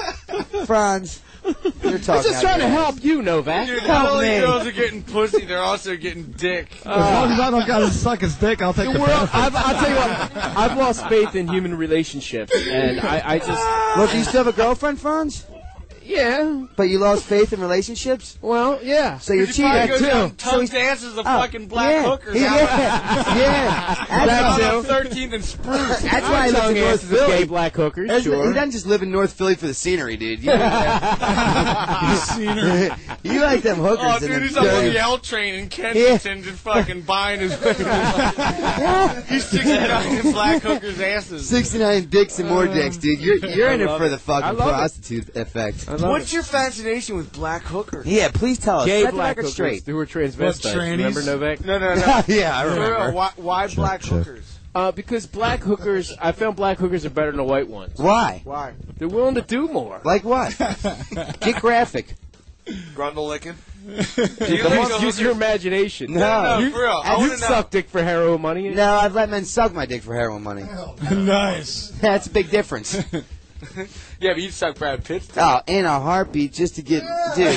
Franz, you're talking. I'm just out trying to your ass. help you, Novak. Dude, not Help only me. girls are getting pussy, they're also getting dick. As long as I don't gotta suck his dick, I'll take the, The world, benefits. I've, I'll tell you what, I've lost faith in human relationships, and I, I just, Well, do you still have a girlfriend, Franz? Yeah. But you lost faith in relationships? Well, yeah. So you're You cheating probably go too. down So tug he's- dances of Oh, fucking black yeah. hookers. Yeah, out yeah. That's That's on too. thirteenth and Spruce. That's why he lives in North Gay Philly. black hookers, That's- sure. He doesn't just live in North Philly for the scenery, dude. You, Scenery. you like them hookers Oh, in dude, them he's on dirty- the L train in Kensington just fucking buying his He's sixty-nine in black hookers' asses. sixty-nine dicks and more dicks, dude. You're you're in it love for it. the I fucking love it. prostitute effect. What's your fascination with black hookers? Yeah, please tell us. Gay Set the black record hookers straight. who were transvestites. trannies? Remember Novak? No, no, no. Yeah, I For real, remember. Why, why black hookers? Uh, because black hookers, I found black hookers are better than the white ones. Why? Why? They're willing to do more. Like what? Get graphic. Grundle licking. Do you think Use, the use your hookers- imagination. No. No, You- for real. I You want to know. suck dick for heroin money. No, I've let men suck my dick for heroin money. Nice. That's a big difference. Yeah, but you suck Brad Pitt's dick. Oh, in a heartbeat, just to get, dude.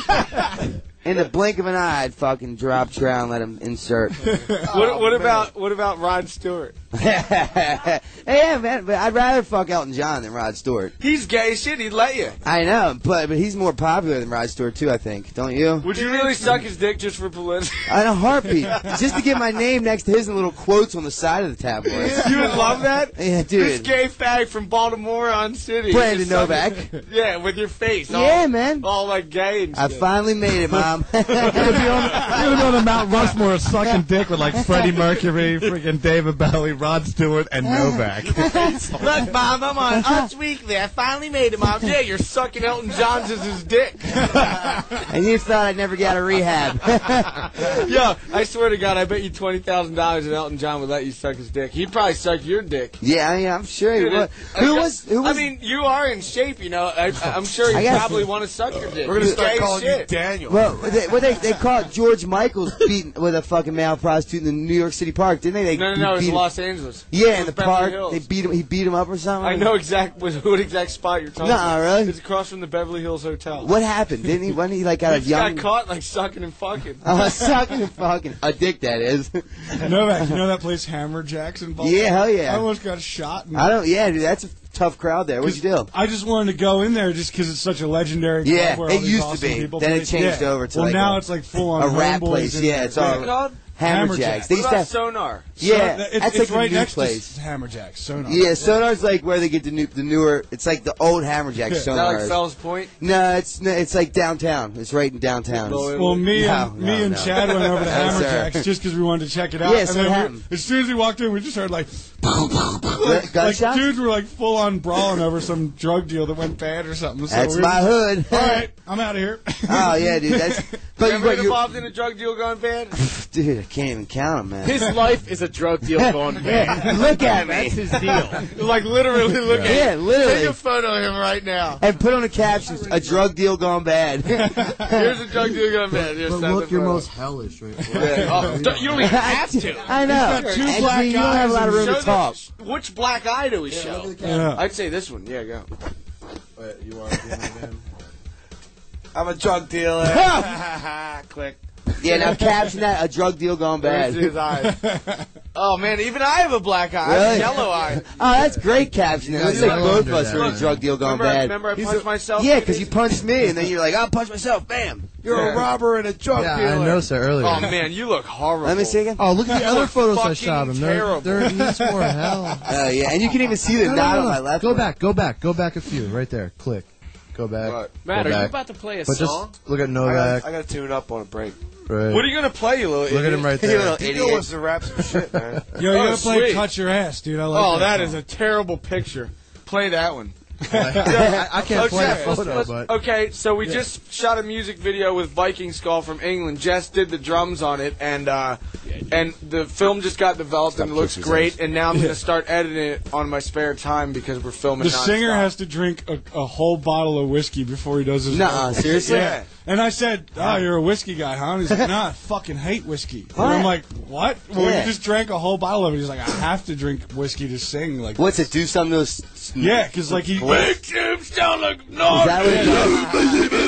In the blink of an eye, I'd fucking drop trout and let him insert. What, what about what about Rod Stewart? Yeah, man, but I'd rather fuck Elton John than Rod Stewart. He's gay as shit. He'd let you. I know, but but he's more popular than Rod Stewart too. I think, don't you? Would you really suck his dick just for publicity? In a heartbeat, just to get my name next to his and little quotes on the side of the tabloids. You would love that? Yeah, This dude. gay fag from Baltimore on City. Brandon Just suck Novak. it. Yeah, with your face. All, Yeah, man. All like gay and I shit. finally made it, Mom. You're gonna go to Mount Rushmore sucking dick with like Freddie Mercury, freaking David Bowie, Rod Stewart, and Novak. Look, Mom, I'm on Us Weekly. I finally made it, Mom. Yeah, you're sucking Elton John's as his dick. And you thought I'd never get out of rehab. Yo, I swear to God, I bet you twenty thousand dollars that Elton John would let you suck his dick. He'd probably suck your dick. Yeah, I mean, I'm sure he Dude, would. I Who guess- was? Who was? I mean, you are in shape, you know. I, I'm sure I you guess- probably want to suck your dick. We're gonna He's start gay as calling you shit. Daniel. well, they, well, they they caught George Michaels beating with a fucking male prostitute in the New York City park, didn't they? They No, no, no. It's beat him- Los Angeles. Yeah, It in was the Beverly park, Hills. they beat him. He beat him up or something. I know exact what, what exact spot you're talking Nuh-uh, about. really? It's across from the Beverly Hills Hotel. What happened? Didn't he? When he like got He a just young, got caught like sucking and fucking. uh, sucking and fucking a dick. That is. Novak, you know that place Hammerjacks in Baltimore? Yeah, hell yeah. I almost got shot. In I don't. Yeah, dude, that's a tough crowd there. What'd you do? I just wanted to go in there just because it's such a legendary club Yeah, where it all these used to awesome be. people Then it play. changed Yeah. over to well, like now a- it's like full on a rap homeboys place. in Yeah, there. it's all What's it called? Hammerjacks. They What used to about have, Sonar? yeah, So, it's, that's it's like the right new next place. to Hammerjacks. Sonar. Yeah, Sonar's like where they get the new, the newer. It's like the old Hammerjacks. Is Is that Sonar. like Fells Point? No, it's no, it's like downtown. It's right in downtown. Well, Well, me No, and no, me and no. Chad went over to No, sir. Hammerjacks just because we wanted to check it out. Yeah, and so then what we- happened? as soon as we walked in, we just heard like, Gu- like Gunshots? dudes were like full on brawling over some drug deal that went bad or something. So That's we my were- hood. All right, I'm out of here. Oh yeah, dude. That's but you you, ever but been you, involved in a drug deal gone bad? dude. I can't even count them, man. His life is a drug deal gone bad. Look at That's me. his deal. Like literally, look at Yeah, him. literally. Take a photo of him right now. And put on the captions, a drug deal gone bad. Here's a drug deal gone bad. Here's But send look the your photo. most hellish right Yeah. Oh, don't- you don't even have to. I know. He's got two And black see, you don't have a lot of room Show to the- talk. Which black eye do we show? Yeah. I'd say this one. Yeah, go. Wait, you are being man. I'm a drug dealer. Click. Yeah, now caption that, a drug deal gone There's bad. his eyes. Oh man, even I have a black eye. I have Really? a yellow eye. Oh, that's great caption. It looks Yeah, like you both of under us that, are in a man. drug deal gone Remember, I- bad. remember I He's punched a- myself? Yeah, because you punched me, and then you're like, I'll punch myself. Bam. You're Yeah. a robber and a drug Yeah, dealer. I noticed that earlier. Oh man, you look horrible. Let me see again. Oh, look at the other photos I Fucking shot him. They're, terrible. they're in Eastmore hell. Oh, yeah, and you can even see the No, no, knot no, on no. my left. Go one. back, go back, go back a few. Right there. Click. Go back. What? Matt, Go are you back. about to play a But song? just look at I Novak. gotta, I gotta tune up on a break. Right. What are you gonna play, you little Look idiot? at him right You there. little He idiot. wants to rap some shit, man. Yo, you Oh, gotta play sweet. "Cut Your Ass," dude. I like Oh, that. that is a terrible picture. Play that one. I, I can't play a Okay, let's- photo, let's- but okay, so we just shot a music video with Viking Skull from England. Jess did the drums on it, and uh, and the film just got developed and it looks great. And now I'm gonna start editing it on my spare time because we're filming. The singer nonstop. has to drink a, a whole bottle of whiskey before he does his. Nuh-uh, vocal. seriously? Yeah. And I said, "Oh, you're a whiskey guy, huh?" And he's like, "Nah, I fucking hate whiskey." And What? I'm like, "What?" Well, Yeah. you just drank a whole bottle of it. He's like, "I have to drink whiskey to sing." Like, What's it? Do something to his. yeah, because like he. Make him sound like Is that what it does?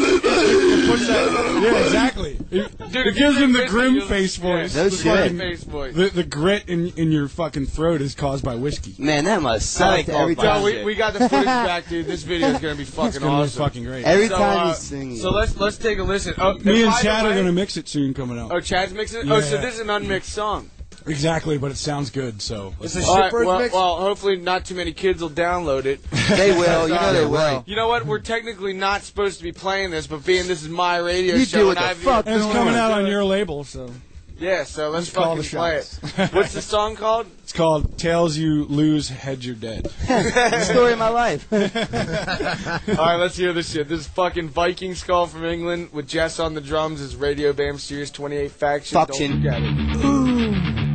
Push that. Yeah, exactly. It, Dude, it gives him the Christy, grim you'll- face voice. No The shit. fucking- Face voice. The, the grit in, in your fucking throat is caused by whiskey. Man, that must suck every Yo, time. we, we got the footage back, dude. This video is gonna be fucking It's gonna awesome. be fucking great. Every so, time uh, he's singing. So let's let's take a listen. Oh, Me and by the Chad are way- gonna mix it soon coming out. Oh, Chad's mixing it. Yeah. Oh, so this is an unmixed song. Exactly, but it sounds good, so. It's a All right, shitbird well, mix. well, hopefully not too many kids will download it. They will. You know they will. You know what? We're technically not supposed to be playing this, but being this is my radio You show, do what and the I've fuck And it's you coming want. out on your label, so. yeah. So let's Just call fucking the play shots. it. What's the song called? It's called Tails You Lose, Head You're Dead. Story of my life. All right, let's hear this shit. This is fucking Viking Skull from England with Jess on the drums. Is Radio Bam Series twenty-eight Faction. Faction. Don't forget it.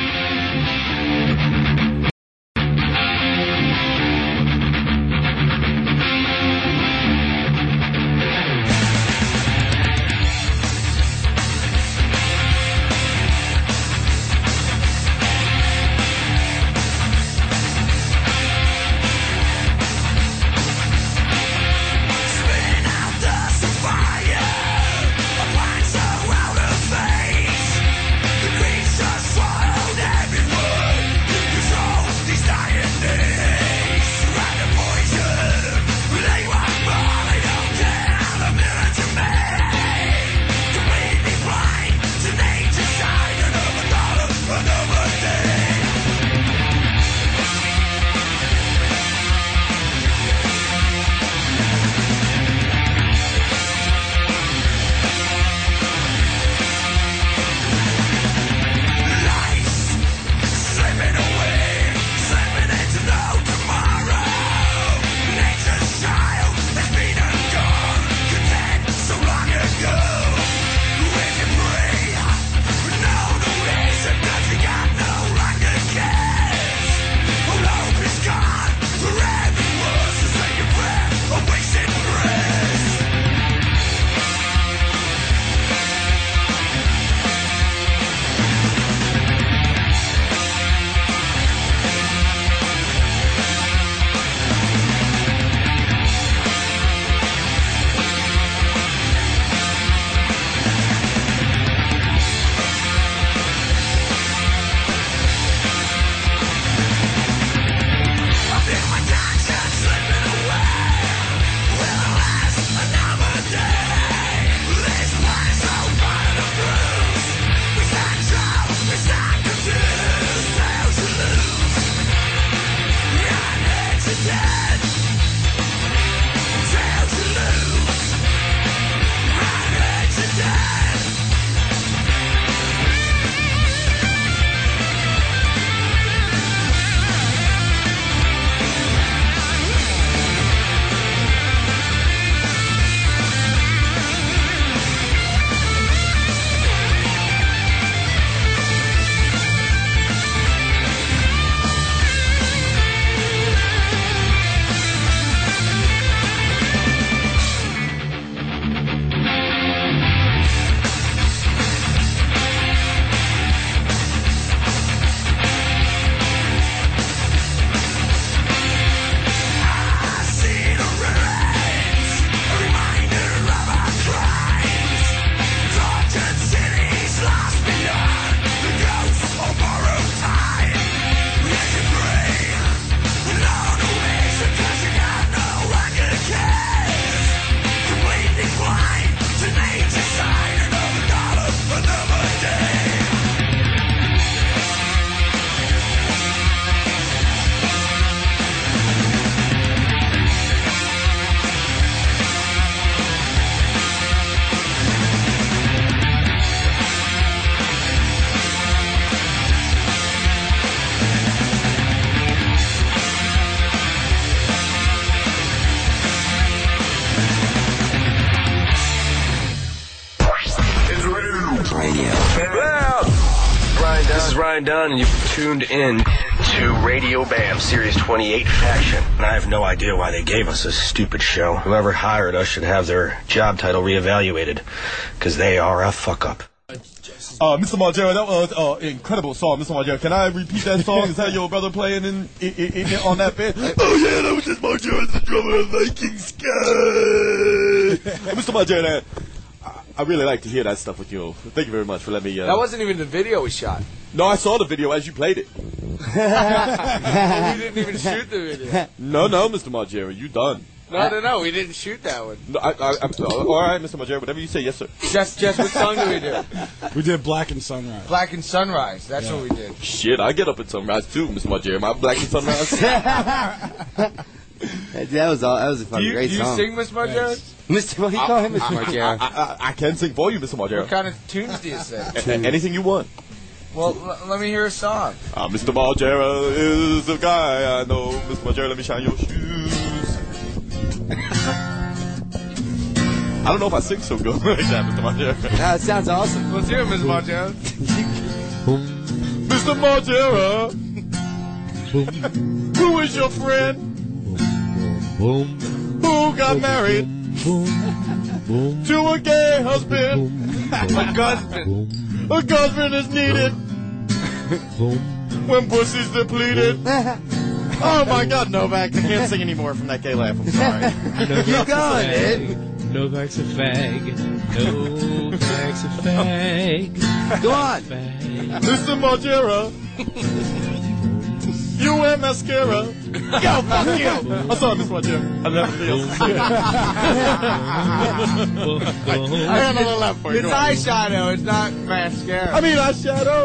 This is Ryan Dunn, and you've tuned in to Radio Bam, Series twenty-eight Faction. And I have no idea why they gave us this stupid show. Whoever hired us should have their job title reevaluated, because they are a fuck-up. Uh, Mister Margera, that was an uh, incredible song, Mister Margera. Can I repeat that song? Is that your brother playing in, in, in, in on that bit? Oh yeah, that was just Margera, the drummer of Viking Sky. Hey, Mister Margera, I, I really like to hear that stuff with you. Thank you very much for letting me. Uh, That wasn't even the video we shot. No, I saw the video as you played it. We didn't even shoot the video. No, no, Mister Margera, you done. No, no, no, we didn't shoot that one. No, I, I, I'm, all right, Mister Margera, whatever you say, yes, sir. Jess, Jess, what song do we do? We did Black and Sunrise. Black and Sunrise. That's what we did. Shit, I get up at sunrise too, Mister Margera. My Black and Sunrise. That was all. That was a fucking Do you, great do you song. sing, Miss Margera? Mister What do you call him, Mister I, Margera? I, I, I can sing for you, Mister Margera. What kind of tunes do you sing? A- a- anything you want. Well, l- let me hear a song. Uh, Mister Margera is the guy I know. Mister Margera, let me shine your shoes. I don't know if I sing so good like that, Mister Margera. No, it sounds awesome. Let's hear it, Miss Margera. Mister Margera, who is your friend? Who got married to a gay husband? A husband. A husband is needed when pussy's depleted. Oh my God, Novak! I can't sing anymore from that gay laugh. I'm sorry. Keep going, dude. Novak's a fag. Novak's a fag. Go on. Mister Margera, you wear mascara. Yo, fuck you! I'm sorry, Mister Margera. I never feel. I got another laugh for you. It's Go on. eyeshadow, it's not mascara. I mean eyeshadow.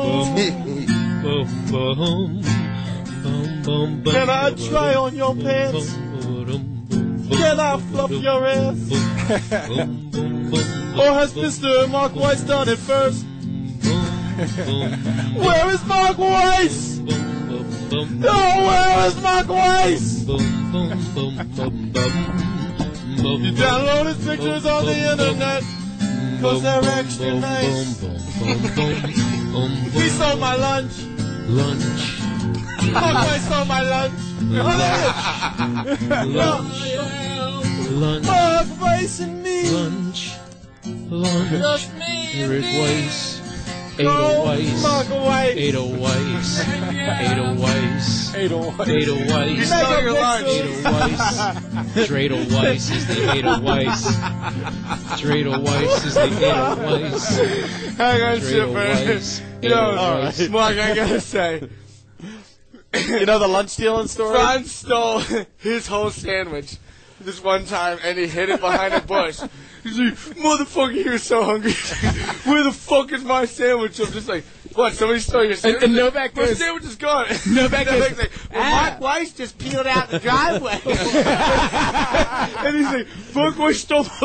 Can I try on your pants? Can I fluff your ass? Or has Mister Mark Weiss done it first? Where is Mark Weiss? Oh, where is Mark Weiss? You download his pictures on the internet, cause they're extra nice. He stole my lunch. Lunch. Mark Weiss stole my lunch. Lunch. Lunch. Mark Weiss and me. Lunch. Lunch. Just me and Eric me. Weiss. Ada Weiss. Mark Weiss. Ada Weiss. Ada Weiss. Ada Weiss. Ada Weiss. You stole your lunch. Ada Weiss. Dreidel Weiss is the Ada Weiss. Dreidel Weiss is the Ada Weiss. Hang on, Dreidel Weiss. shipper. You know, Ada Weiss. Mark, I gotta say. You know the lunch stealing story? Franz stole his whole sandwich this one time and he hid it behind a bush. He's like, motherfucker, he was so hungry. Where the fuck is my sandwich? I'm just like, what, somebody stole your sandwich? And- and Novak My goes- sandwich is gone. Novak goes, Novak's like, well, "Ah." Mark Weiss just peeled out the driveway. And he's like, Mark Weiss stole my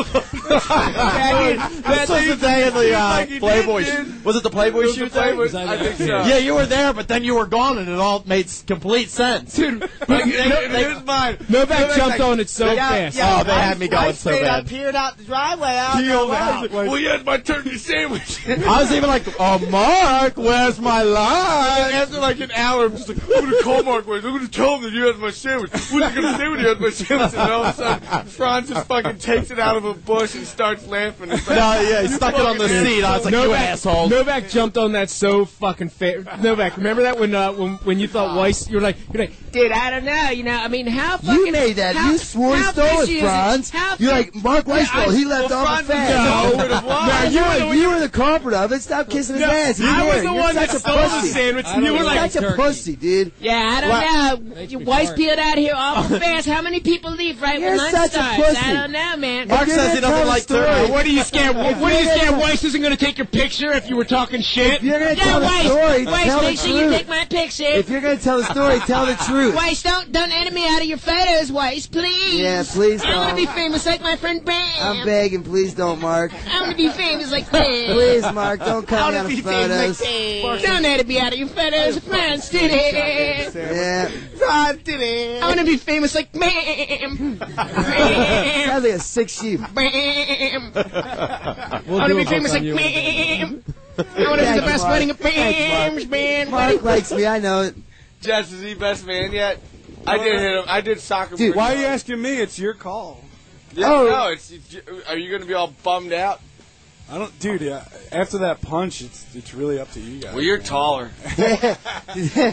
This was the day of the uh, Like he did, Playboy. dude. sh- Was it the Playboy It was shoot the Playboy- day? I think so. Yeah, you were there, but then you were gone, and it all made s- complete sense. Dude, like, in, in his mind. Novak Novak's jumped like, on it so yeah, fast. yeah, Oh, they had me going Weiss so straight bad. up peeled out the driveway out. Peeled No, out. Weiss. Well, yeah, my turkey sandwich. I was even like, oh, Mark, where's my And lunch? after like an hour, I'm just like, I'm gonna call Mark Weiss. I'm gonna tell him that you had my sandwich. What's he gonna say when he has my sandwich? And all of a sudden, Franz just fucking takes it out of a bush and starts laughing. It's like, No, yeah, he stuck it on the fucking seat. I was like, you asshole. Novak jumped on that so fucking fast. Novak, remember that when uh, when when you thought Weiss, you were like, you're like, dude, I don't know, you know, I mean, how fucking You made that. how- You swore you how stole fishy it, is Franz. How You're fi- like, Mark Weiss Yeah, I- stole. He left well, all Franz the was fat. no, it was No, why. you were, you were the culprit of it. Stop kissing his No, ass. You I did. was the You're one such that a stole the pussy. sandwich, and you were You're like, such a pussy, dude. yeah, I don't know. Your Weiss peeled out here awful fast. How many people leave right You're when lunch such a starts? pussy. I don't know, man. Mark you're says gonna he doesn't tell like a story- turkey. What are you scared? What are you you're scared? gonna- Weiss isn't going to take your picture if you were talking shit. If you're gonna yeah, tell the Weiss, story, Weiss, tell the make sure you truth. take my picture. If you're gonna tell the story, tell the truth. Weiss, don't don't edit me out of your photos, Weiss, please. Yeah, please I want to don't. be famous like my friend Bam. I'm begging, please don't, Mark. I want to be famous like Bam. Please, Mark, don't I cut me want out to of be famous photos. like Bam. Don't edit me out of your photos. Friends did it. Yeah. Ron did it. I want to be famous like Bam. Bam. Sounds like a sick sheep. Bam. We'll I want to do be a famous book like on you. Bam. I want to be Thank the you, best Mark. wedding of Thank you, Mark. Bam's band. Mark likes me, I know it. Jess, is he best man yet? I did hit him. I did soccer. Dude, pretty why are hard. you asking me? It's your call. Yeah, Oh. no, it's. Are you gonna be all bummed out? I don't, dude. Yeah, after that punch, it's it's really up to you guys. Well, you're taller.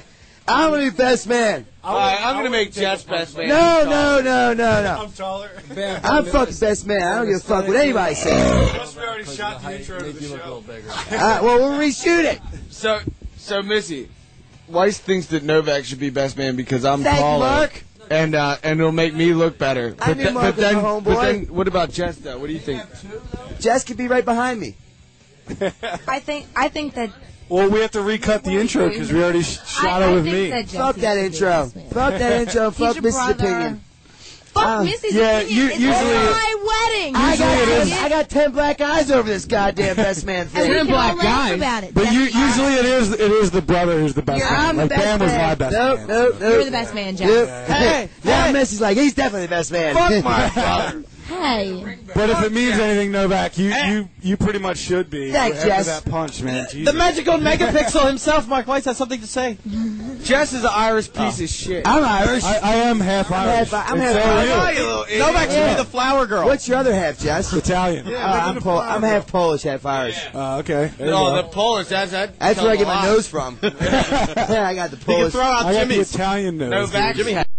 I'm gonna be best man. All right, I'm gonna make Jess best man. No, no, no, no, no. I'm taller. I'm fucking best man. I don't give a fuck what anybody says. Plus, we already shot the intro to the show. All right, well, we'll reshoot it. So, so Missy, Weiss thinks that Novak should be best man because I'm Thank you, taller. Mark. And uh, and it'll make me look better. I But, knew th- Mark but was then, my homeboy. but then, what about Jess though? What do you think? Jess could be right behind me. I think I think that Well, we have to recut the intro because we already sh- shot I- it I with think me. that Jesse Fuck that should be intro. best man. Fuck that intro. He's Fuck your Missy's brother. opinion. Fuck Uh, Missy's yeah, opinion. you- it's usually- my wedding. I got, You ten, idiot. I got ten black eyes over this goddamn best man And thing. we can black all laugh guys. about it. But That's you, fine. usually it is it is the brother who's the best You're- man. I'm the Like best Bam was man. my best nope, man. Nope, nope, You're the best man, Jeff. Nope. Hey, now hey. Missy's like, he's definitely the best man. Fuck my brother. Hey. But if it means anything, Novak, you, you, you pretty much should be. Thanks, after Jess. that punch, man. Jesus. The magical megapixel himself, Mark Weiss, has something to say. Jess is an Irish piece of shit. I'm Irish. I, I am half I'm Irish. half, I'm And half so are Irish. you. Oh, you little idiot. Novak should Yeah. be the flower girl. What's your other half, Jess? Italian. Uh, I'm, Pol- I'm half Polish, half Irish. Uh, okay. There you Oh, go. the Polish. That's that. That's where I get my lot. nose from. Yeah, I got the You can Polish. throw out I got the Jimmy's. Italian nose. Novak. dude. Jimmy has.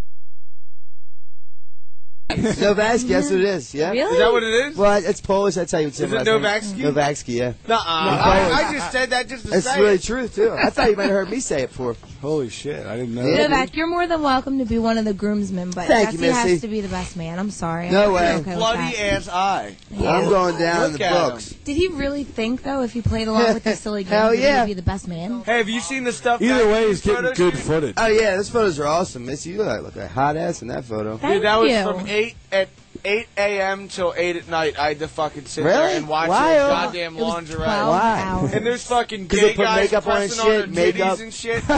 Novatsky, that's what it is, yeah? Really? Is that what it is? Well, it's Polish, that's how you would say Is it my last Novatsky? name. Novatsky, yeah. Nuh-uh. I, I just said that just to That's say really it. true, too. I thought you might have heard me say it before. Holy shit, I didn't know Yeah. that. Novak, you're more than welcome to be one of the groomsmen, but Thank you, Jesse has Missy. to be the best man. I'm sorry. No I'm way. Okay with Bloody that. ass eye. I'm going down in Look the at books. Did he really think, though, if he played along with the silly game, Hell that he yeah. would be the best man? Hey, have you seen the stuff? Either back way, in he's the getting photo good shoot? footage. Oh, yeah, those photos are awesome, Missy. You look like, look like a hot ass in that photo. Thank Dude, that was you. from eight at eight a.m. till eight at night. I had to fucking sit Really? there and watch Why? those goddamn It was lingerie. twelve Why? hours. And there's fucking 'Cause gay they put guys makeup on and pressing on, shit, their makeup. titties and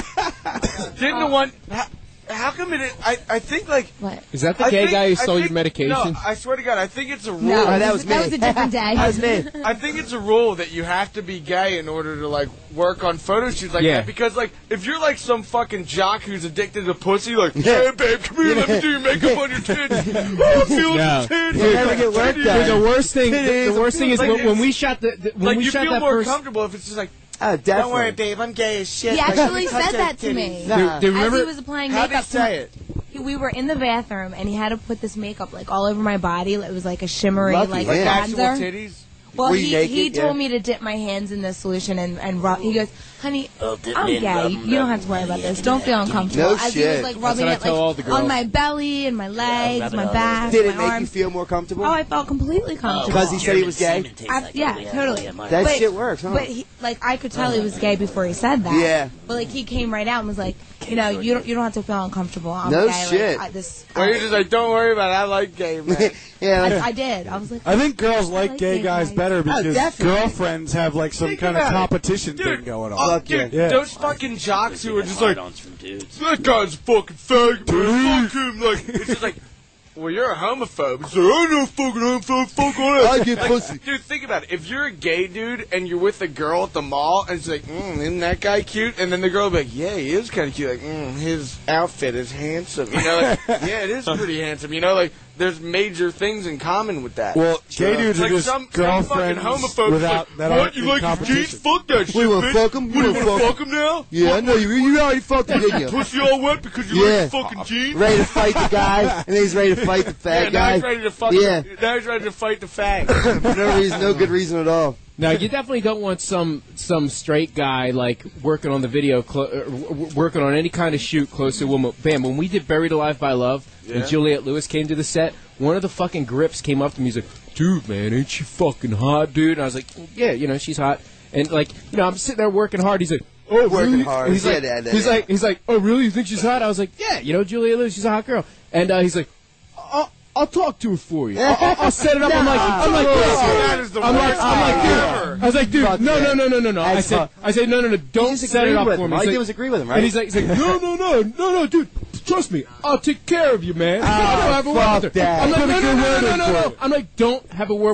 shit. Didn't the one? How, how come it? I I think like. What? Is that the I gay think- guy who I stole your think- medication? No, I swear to God, I think it's a rule. No, Oh, that was me. That was a different day. That was me. I think it's a rule that you have to be gay in order to like work on photo shoots like Yeah. that. Because like if you're like some fucking jock who's addicted to pussy, like, hey babe, come here, let me do your makeup on your tits. Oh, I feel No. the tits. You'll never get work Titties. done. The worst thing, Titties. the worst thing is Like, when, when we shot the, the when Like we you shot feel that more first. comfortable if it's just like, Oh, don't worry, definitely. babe, I'm gay as shit. He Like, actually touch said her that to titties. me. Nah. Do you As remember? he was applying How'd he makeup. say it? he- we were in the bathroom, and he had to put this makeup like all over my body. It was like a shimmery, Lucky like him. Like actual bronzer. titties. Well, Were you he, naked? he Yeah. told me to dip my hands in the solution and, and rub. He goes, honey, I'm gay. You don't have to worry about this. Don't feel uncomfortable. No As he was shit. like That's rubbing what I it tell all like the girls. on my belly and my legs, my back, Did it my make arms. you feel more comfortable? Oh, I felt completely comfortable. Because he said he was gay? I, yeah, totally. That but, shit works, huh? But he, like, I could tell he was gay before he said that. Yeah. But like, he came right out and was like, you know, you don't, you don't have to feel uncomfortable. I'm No gay. shit. Like, I, this, Or you're just like, don't worry about it. I like gay man. yeah. I, I did. I was like, I think girls I like like gay gay guys guys. better because definitely. girlfriends have like some Think kind of about it. competition Dude, thing going on. Oh, Fuck dude, yeah. those fucking jocks who are just like, that guy's a fucking faggot, man. Fuck him. Like, it's just like, well, you're a homophobe. It's like, I'm no fucking homophobe. Fuck on it. I get Like, pussy. Dude, think about it. If you're a gay dude and you're with a girl at the mall and it's like, mm, isn't that guy cute? And then the girl will be like, yeah, he is kind of cute. Like, mm, his outfit is handsome. You know, like, yeah, it is pretty handsome. You know, like, there's major things in common with that. Well, gay dudes like are just some, some fucking girlfriends homophobe without like, that what, aren't you in like his competition. jeans? Fuck that shit, We wanna bitch. fuck him? What, We you wanna wanna fuck fuck him now? Yeah, I know you. You already fucked him, didn't you? Pussy all wet because you Yeah. like his fucking jeans? Ready to fight the guy, and then he's ready to fight the Yeah, fat now guy. he's ready to fuck Yeah. Now he's ready to fight the fag. For no reason, no good reason at all. Now you definitely don't want some some straight guy like working on the video, clo- uh, w- w- working on any kind of shoot close to a woman. Bam! When we did Buried Alive by Love, Yeah. and Juliette Lewis came to the set, one of the fucking grips came up to me. He's like, "Dude, man, ain't she fucking hot, dude?" And I was like, "Yeah, you know, she's hot." And like, you know, I'm sitting there working hard. He's like, "Oh, Working really?" hard. And he's Yeah, like, yeah, yeah, he's yeah. like, he's like, "Oh, really? You think she's hot?" I was like, "Yeah, you know, Juliette Lewis, she's a hot girl." And uh, he's like, "I'll, I'll talk to her for you. I'll, I'll- I'll set it up." I'm like, I'm like, Oh, "Dude." that is the I'm like, worst I'm like, thing dude. ever. I was like, dude, Fuck no, that. no, no, no, no, no. I That's said, fuck- I said, no, no, no, don't just set it agreed up with for him. me. All He's he did like- was agree with him, right? And he's like, he's like, no, no, no, no, no, dude, trust me, I'll take care of you, man. Ah, don't have a word fuck with her. that. I'm like, Put a no, no, good no, word no, in no, for no. it. I'm like, don't have a word with her.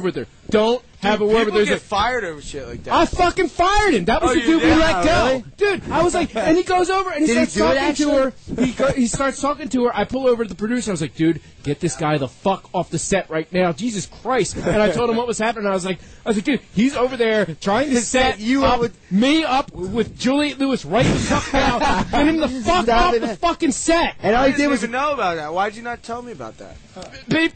don't have a word. People There's get a fired over shit like that. I fucking fired him. That was Oh, the you dude we did? let go. Really? Dude, I was like, and he goes over and he Did he starts do it, talking to her. He, go, he starts talking to her. I pull over to the producer. I was like, dude, get this guy the fuck off the set right now. Jesus Christ. And I told him what was happening. I was like, I was like, dude, he's over there trying to set you up up with me up with Juliet Lewis right the fuck now. Get him the fuck Stop off it. the fucking set. And all I he didn't did was even know about that. Why'd you not tell me about that? Beep.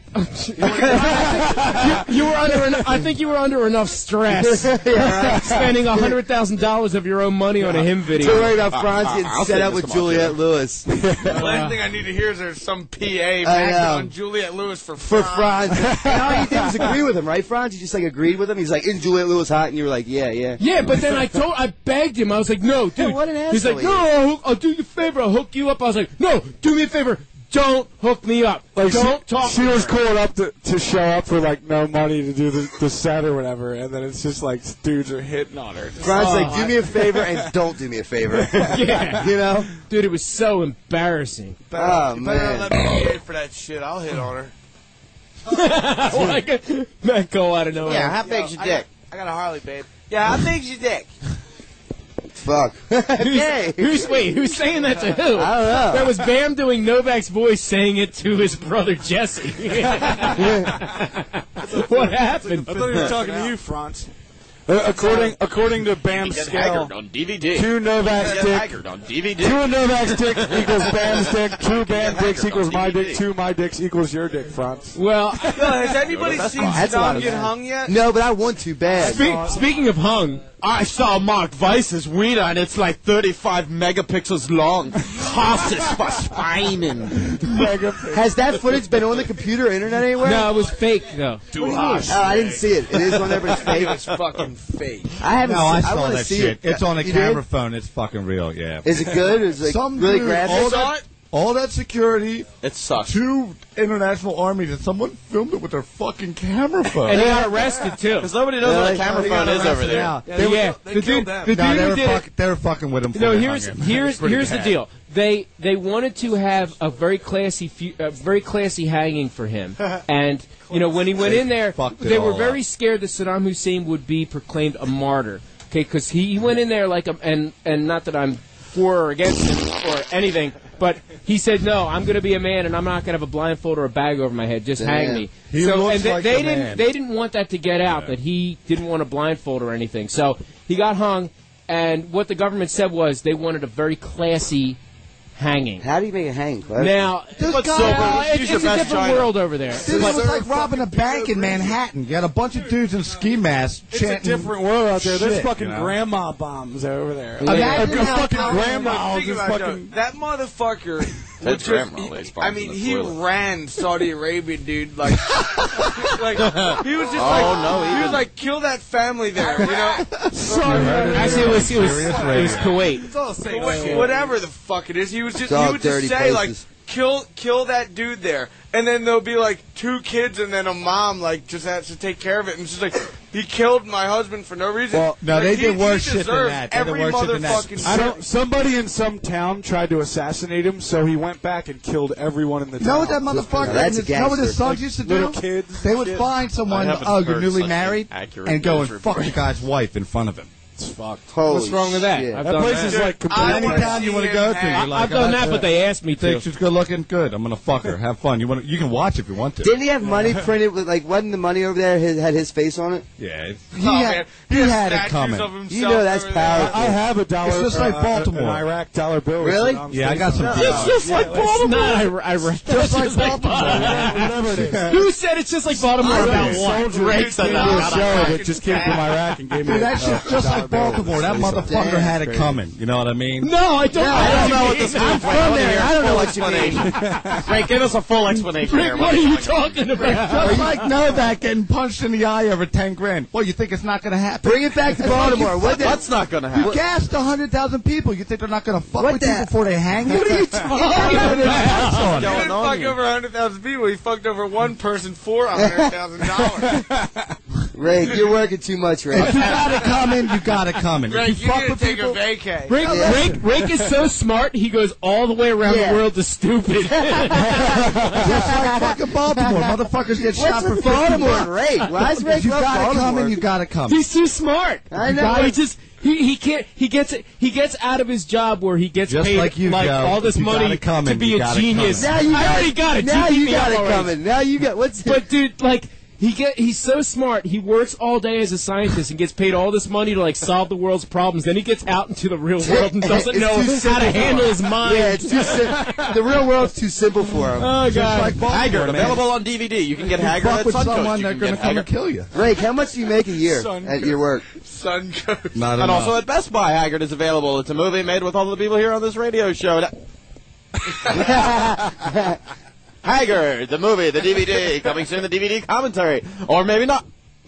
you, you were under. En- I think you were under enough stress, Yeah, right. spending a hundred thousand dollars of your own money on a him video. Too worried about Franz getting I'll set say up this with about Juliette you. Lewis. The last thing I need to hear is there's some P A I back know. on Juliette Lewis for For Franz. Franz. And all you did was agree with him, right, Franz? You just like agreed with him? He's like, isn't Juliette Lewis hot? And you were like, yeah, yeah. Yeah, but then I told, I begged him. I was like, no, dude. what an He's asshole like, he no, is. I'll, hook- I'll do you a favor. I'll hook you up. I was like, no, do me a favor. Don't hook me up. Like Don't she, talk she to was her. cool enough to, to show up for like no money to do the, the set or whatever, and then it's just like dudes are hitting on her. Franz Oh, like, do me a favor and don't do me a favor. Yeah. You know? Dude, it was so embarrassing. Oh, You better man. not let me P A for that shit. I'll hit on her. like, man, go out of nowhere. Yeah, how big's Yo, your I dick? Got, I got a Harley, babe. Yeah, how big's your dick? Fuck. Who's, who's wait? Who's saying that to who? I don't know. That was Bam doing Novak's voice, saying it to his brother Jesse. What happened? I thought he was talking to you, Franz. Uh, according according to Bam's Get scale, Haggard on D V D. two Novak's Get dick, Haggard on D V D. two Novak's dick equals Bam's dick, two Bam Get dicks Haggard equals on my D V D. dick, two my dicks equals your dick, Franz. Well, Yo, has anybody That's seen fine. That's a lot Saddam of get fun. hung yet? No, but I want to bad. Speak, speaking of hung, I saw Mark Weiss's wiener, and it's like thirty-five megapixels long. Horses for spinen. Has that footage been on the computer or internet anywhere? no, it was fake though. Too Oh, harsh. I didn't see it. It is on there, but it's fake. It was fucking fake. I haven't. No, seen, I I saw want to that see shit. it. It's on a You camera did? phone. It's fucking real, yeah. Is it good? Is it like Some really dude, graphic? all that, all that security, It sucks. two international armies, and someone filmed it with their fucking camera phone. And he got arrested too. Because nobody knows what a camera phone is over there. Yeah. Yeah, yeah. they the killed dude, them. the No, dude they who were, did it. fuck, they were fucking with him. No, before they here's hung him. here's It's pretty here's the bad. deal. They they wanted to have a very classy fu- a very classy hanging for him, and you know when he went They in there, fucked it they were all very up. scared that Saddam Hussein would be proclaimed a martyr. Okay, because he, he went in there like a, and and not that I'm for or against him or anything, but he said no, I'm going to be a man and I'm not going to have a blindfold or a bag over my head. Just hang Damn. me. He so looks and they, like they a didn't man. they didn't want that to get out that he didn't want a blindfold or anything. So he got hung, and what the government said was they wanted a very classy hanging. How do you make it hang? Clive? Now, This but guy- so, uh, it's, use it's your a best different China. world over there. Dude, But- it was like robbing a bank in Manhattan. You had a bunch of dudes in ski masks It's chanting. a different world out there. There's shit, fucking you know? grandma bombs over there. Yeah. Imagine Imagine a how fucking powerful- grandma Think just about it, fucking. though. That motherfucker. That's was just- grandma lays bombs I in mean, the he toilet. ran Saudi Arabia, dude. Like, like he was just Oh, like, no, he he was didn't. like, kill that family there, you know? Actually, it was, it was, Serious it was radio. Kuwait. It's all the same shit. Whatever the fuck it is, he was just It's all he would just dirty say places. like, kill kill that dude there, and then there'll be like two kids and then a mom like just has to take care of it, and she's like, he killed my husband for no reason. Well, no, Like, they he- did he worse shit than deserves that. They did Every worse shit than that. motherfucking I shit. don't. Somebody in some town tried to assassinate him, so he went back and killed everyone in the You know what that town. motherfucker That's a and his, you know what his gangster. sons used to do? Little kids. They would shit. find someone, I haven't oh, you're heard newly such married, accurate and go news and fuck report. the the guy's wife in front of him. It's fucked. Holy What's wrong with that? shit. I've That done place that. is like I completely. wanna Anytime you see want to him go to, hang. you're like, I've done that, but they asked me to. think she's good looking. Good. I'm gonna fuck her. Have fun. You want? You can watch if you want to. Didn't he have money printed with like? Wasn't the money over there his, had his face on it? Yeah. it's- He Oh, had, man. he has had it statues coming. of himself You know that's over there. powerful. I have a dollar. It's just like uh, Baltimore. an Iraq dollar bill. with Really? Saddam's Yeah, I face got on some. it. It's just like Baltimore. Not Iraq. Iraq. Just like It's like Baltimore. Whatever it is. Who said it's just like Baltimore about what? Soldier Rick said came that to a about show Iraq. that just came from Iraq and gave me Dude, a that shit's uh, just dollar like bill. Baltimore. That motherfucker Damn. had it It coming. You know what I mean? No, I don't. I don't know what this this is. I'm from there. I don't know what you mean. Frank, give us a full explanation here. Rick, what are you talking about? Just like Novak getting punched in the eye over ten grand. Well, you think it's not going to happen? Bring it back to Baltimore. What the? That's not gonna You happen. gassed a hundred thousand people. You think they're not going to fuck What with the- you before they hang you? What are you talking He about? didn't fuck over a hundred thousand people. He fucked over one person for a hundred thousand dollars. Ray, you're working too much, Ray. If you got it coming, you got it coming. Greg, If you you fuck need to with take people, a vacay. Rick, Rick, Rick is so smart, he goes all the way around Yeah. the world to stupid. just like fucking Baltimore, motherfuckers get shot What's for with fifty Baltimore bucks. and Ray? Why is Ray If you love got it Baltimore? coming, you got it coming. He's too smart. I You know. got- He just he, he can't he gets it he gets out of his job where he gets Just paid like you, Joe. all this If you got money it coming, to be you a got it genius. Now you I got already it. got it. Now T P you me got up it already. coming. Now you got what's But dude, like he get he's so smart. He works all day as a scientist and gets paid all this money to like solve the world's problems. Then he gets out into the real world and doesn't It's know too how simple to for handle him. his mind. Yeah, it's too sim- the real world's too simple for him. Oh god. Like Baltimore, Haggard, man. available on D V D. You can get If you Haggard fuck at with Suncoast. someone, You they're can gonna get come and Haggard. kill you. Ray, how much do you make a year Son at your work? Sun Coast. Not And enough. also at Best Buy, Haggard is available. It's a movie made with all the people here on this radio show. Haggard, the movie, the D V D, coming soon, the D V D commentary. Or maybe not.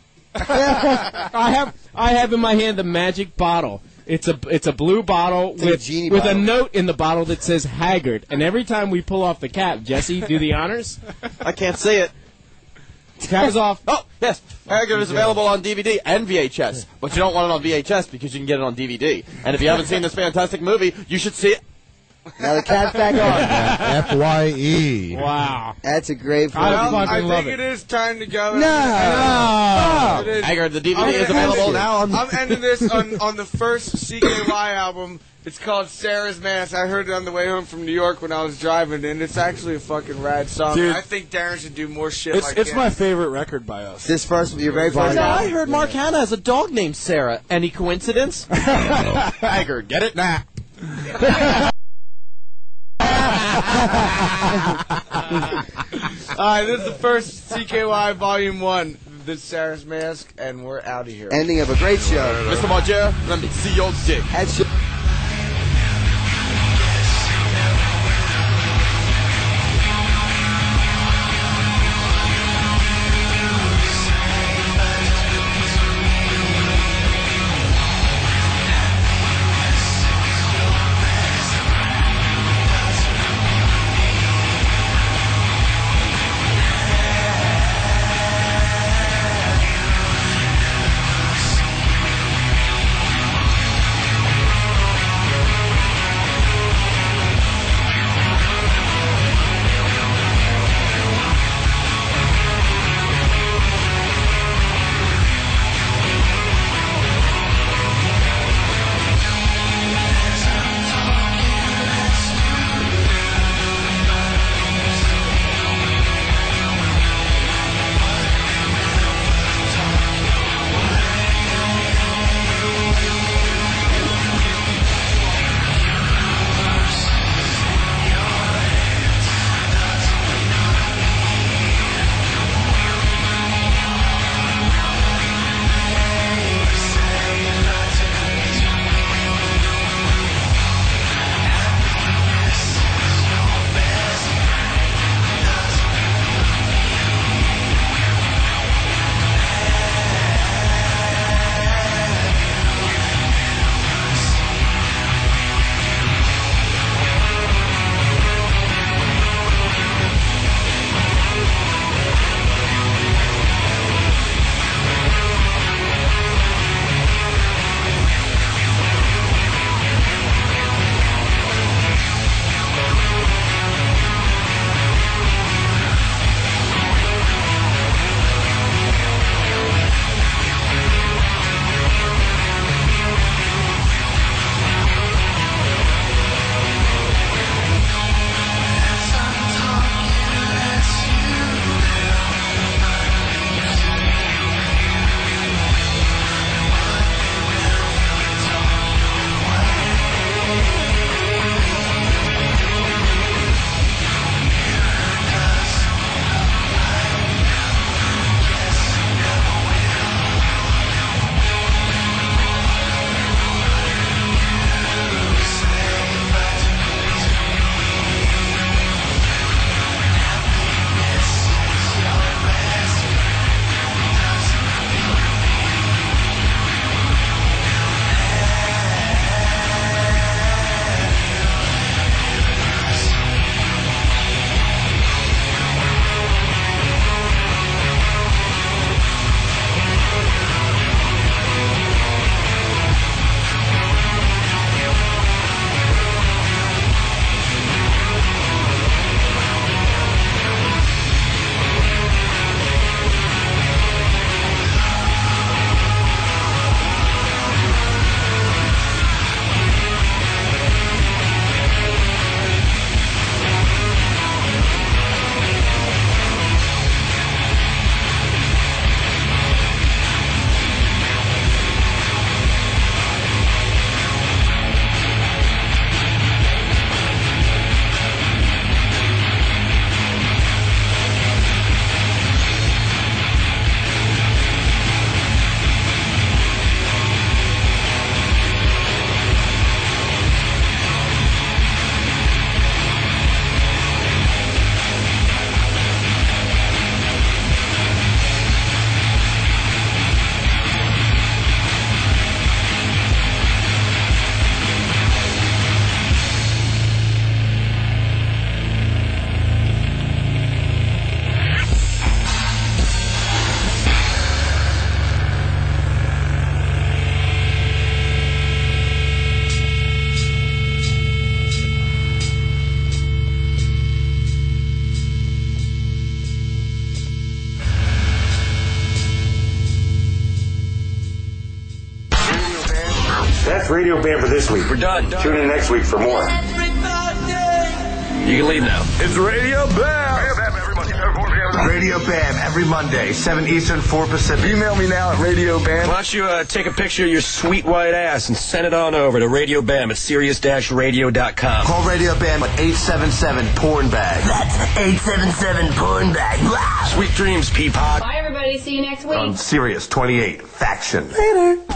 I have I have in my hand the magic bottle. It's a it's a blue bottle like a with genie with bottle. a note in the bottle that says Haggard. And every time we pull off the cap, Jesse, do the honors. I can't see it. Cap is off. Oh, yes. Haggard is available on D V D and V H S. But you don't want it on V H S because you can get it on D V D. And if you haven't seen this fantastic movie, you should see it. Now the cat's back on. F Y E. Wow. That's a great I fucking. fucking I love think it. it is time to go. No. It is. Haggard, the D V D I'm is gonna- available now on... I'm ending this on, on the first C K Y album. It's called Sarah's Mask. I heard it on the way home from New York when I was driving, and it's actually a fucking rad song. Dude. I think Darren should do more shit It's, like it's that. my favorite record by us. This first, your very first No, I album. heard Mark Hanna has a dog named Sarah. Any coincidence? Haggard, get it? Nah. Alright, this is the first C K Y Volume one. This is Sarah's Mask, and we're out of here. Ending of a great show. Mister Margera, let me see your dick. That's your- Thank That's Radio Bam for this week. We're done. Tune in next week for more. You can leave now. It's Radio Bam. Radio Bam every Monday. Radio Bam every Monday, seven Eastern, four Pacific. Email me now at Radio Bam. Why don't you uh, take a picture of your sweet white ass and send it on over to Radio Bam at Sirius Radio dot com. Call Radio Bam at eight seven seven porn bag. That's eight seven seven porn bag. Sweet dreams, Peapod. Bye, everybody. See you next week. On Sirius twenty-eight, Faction. Later.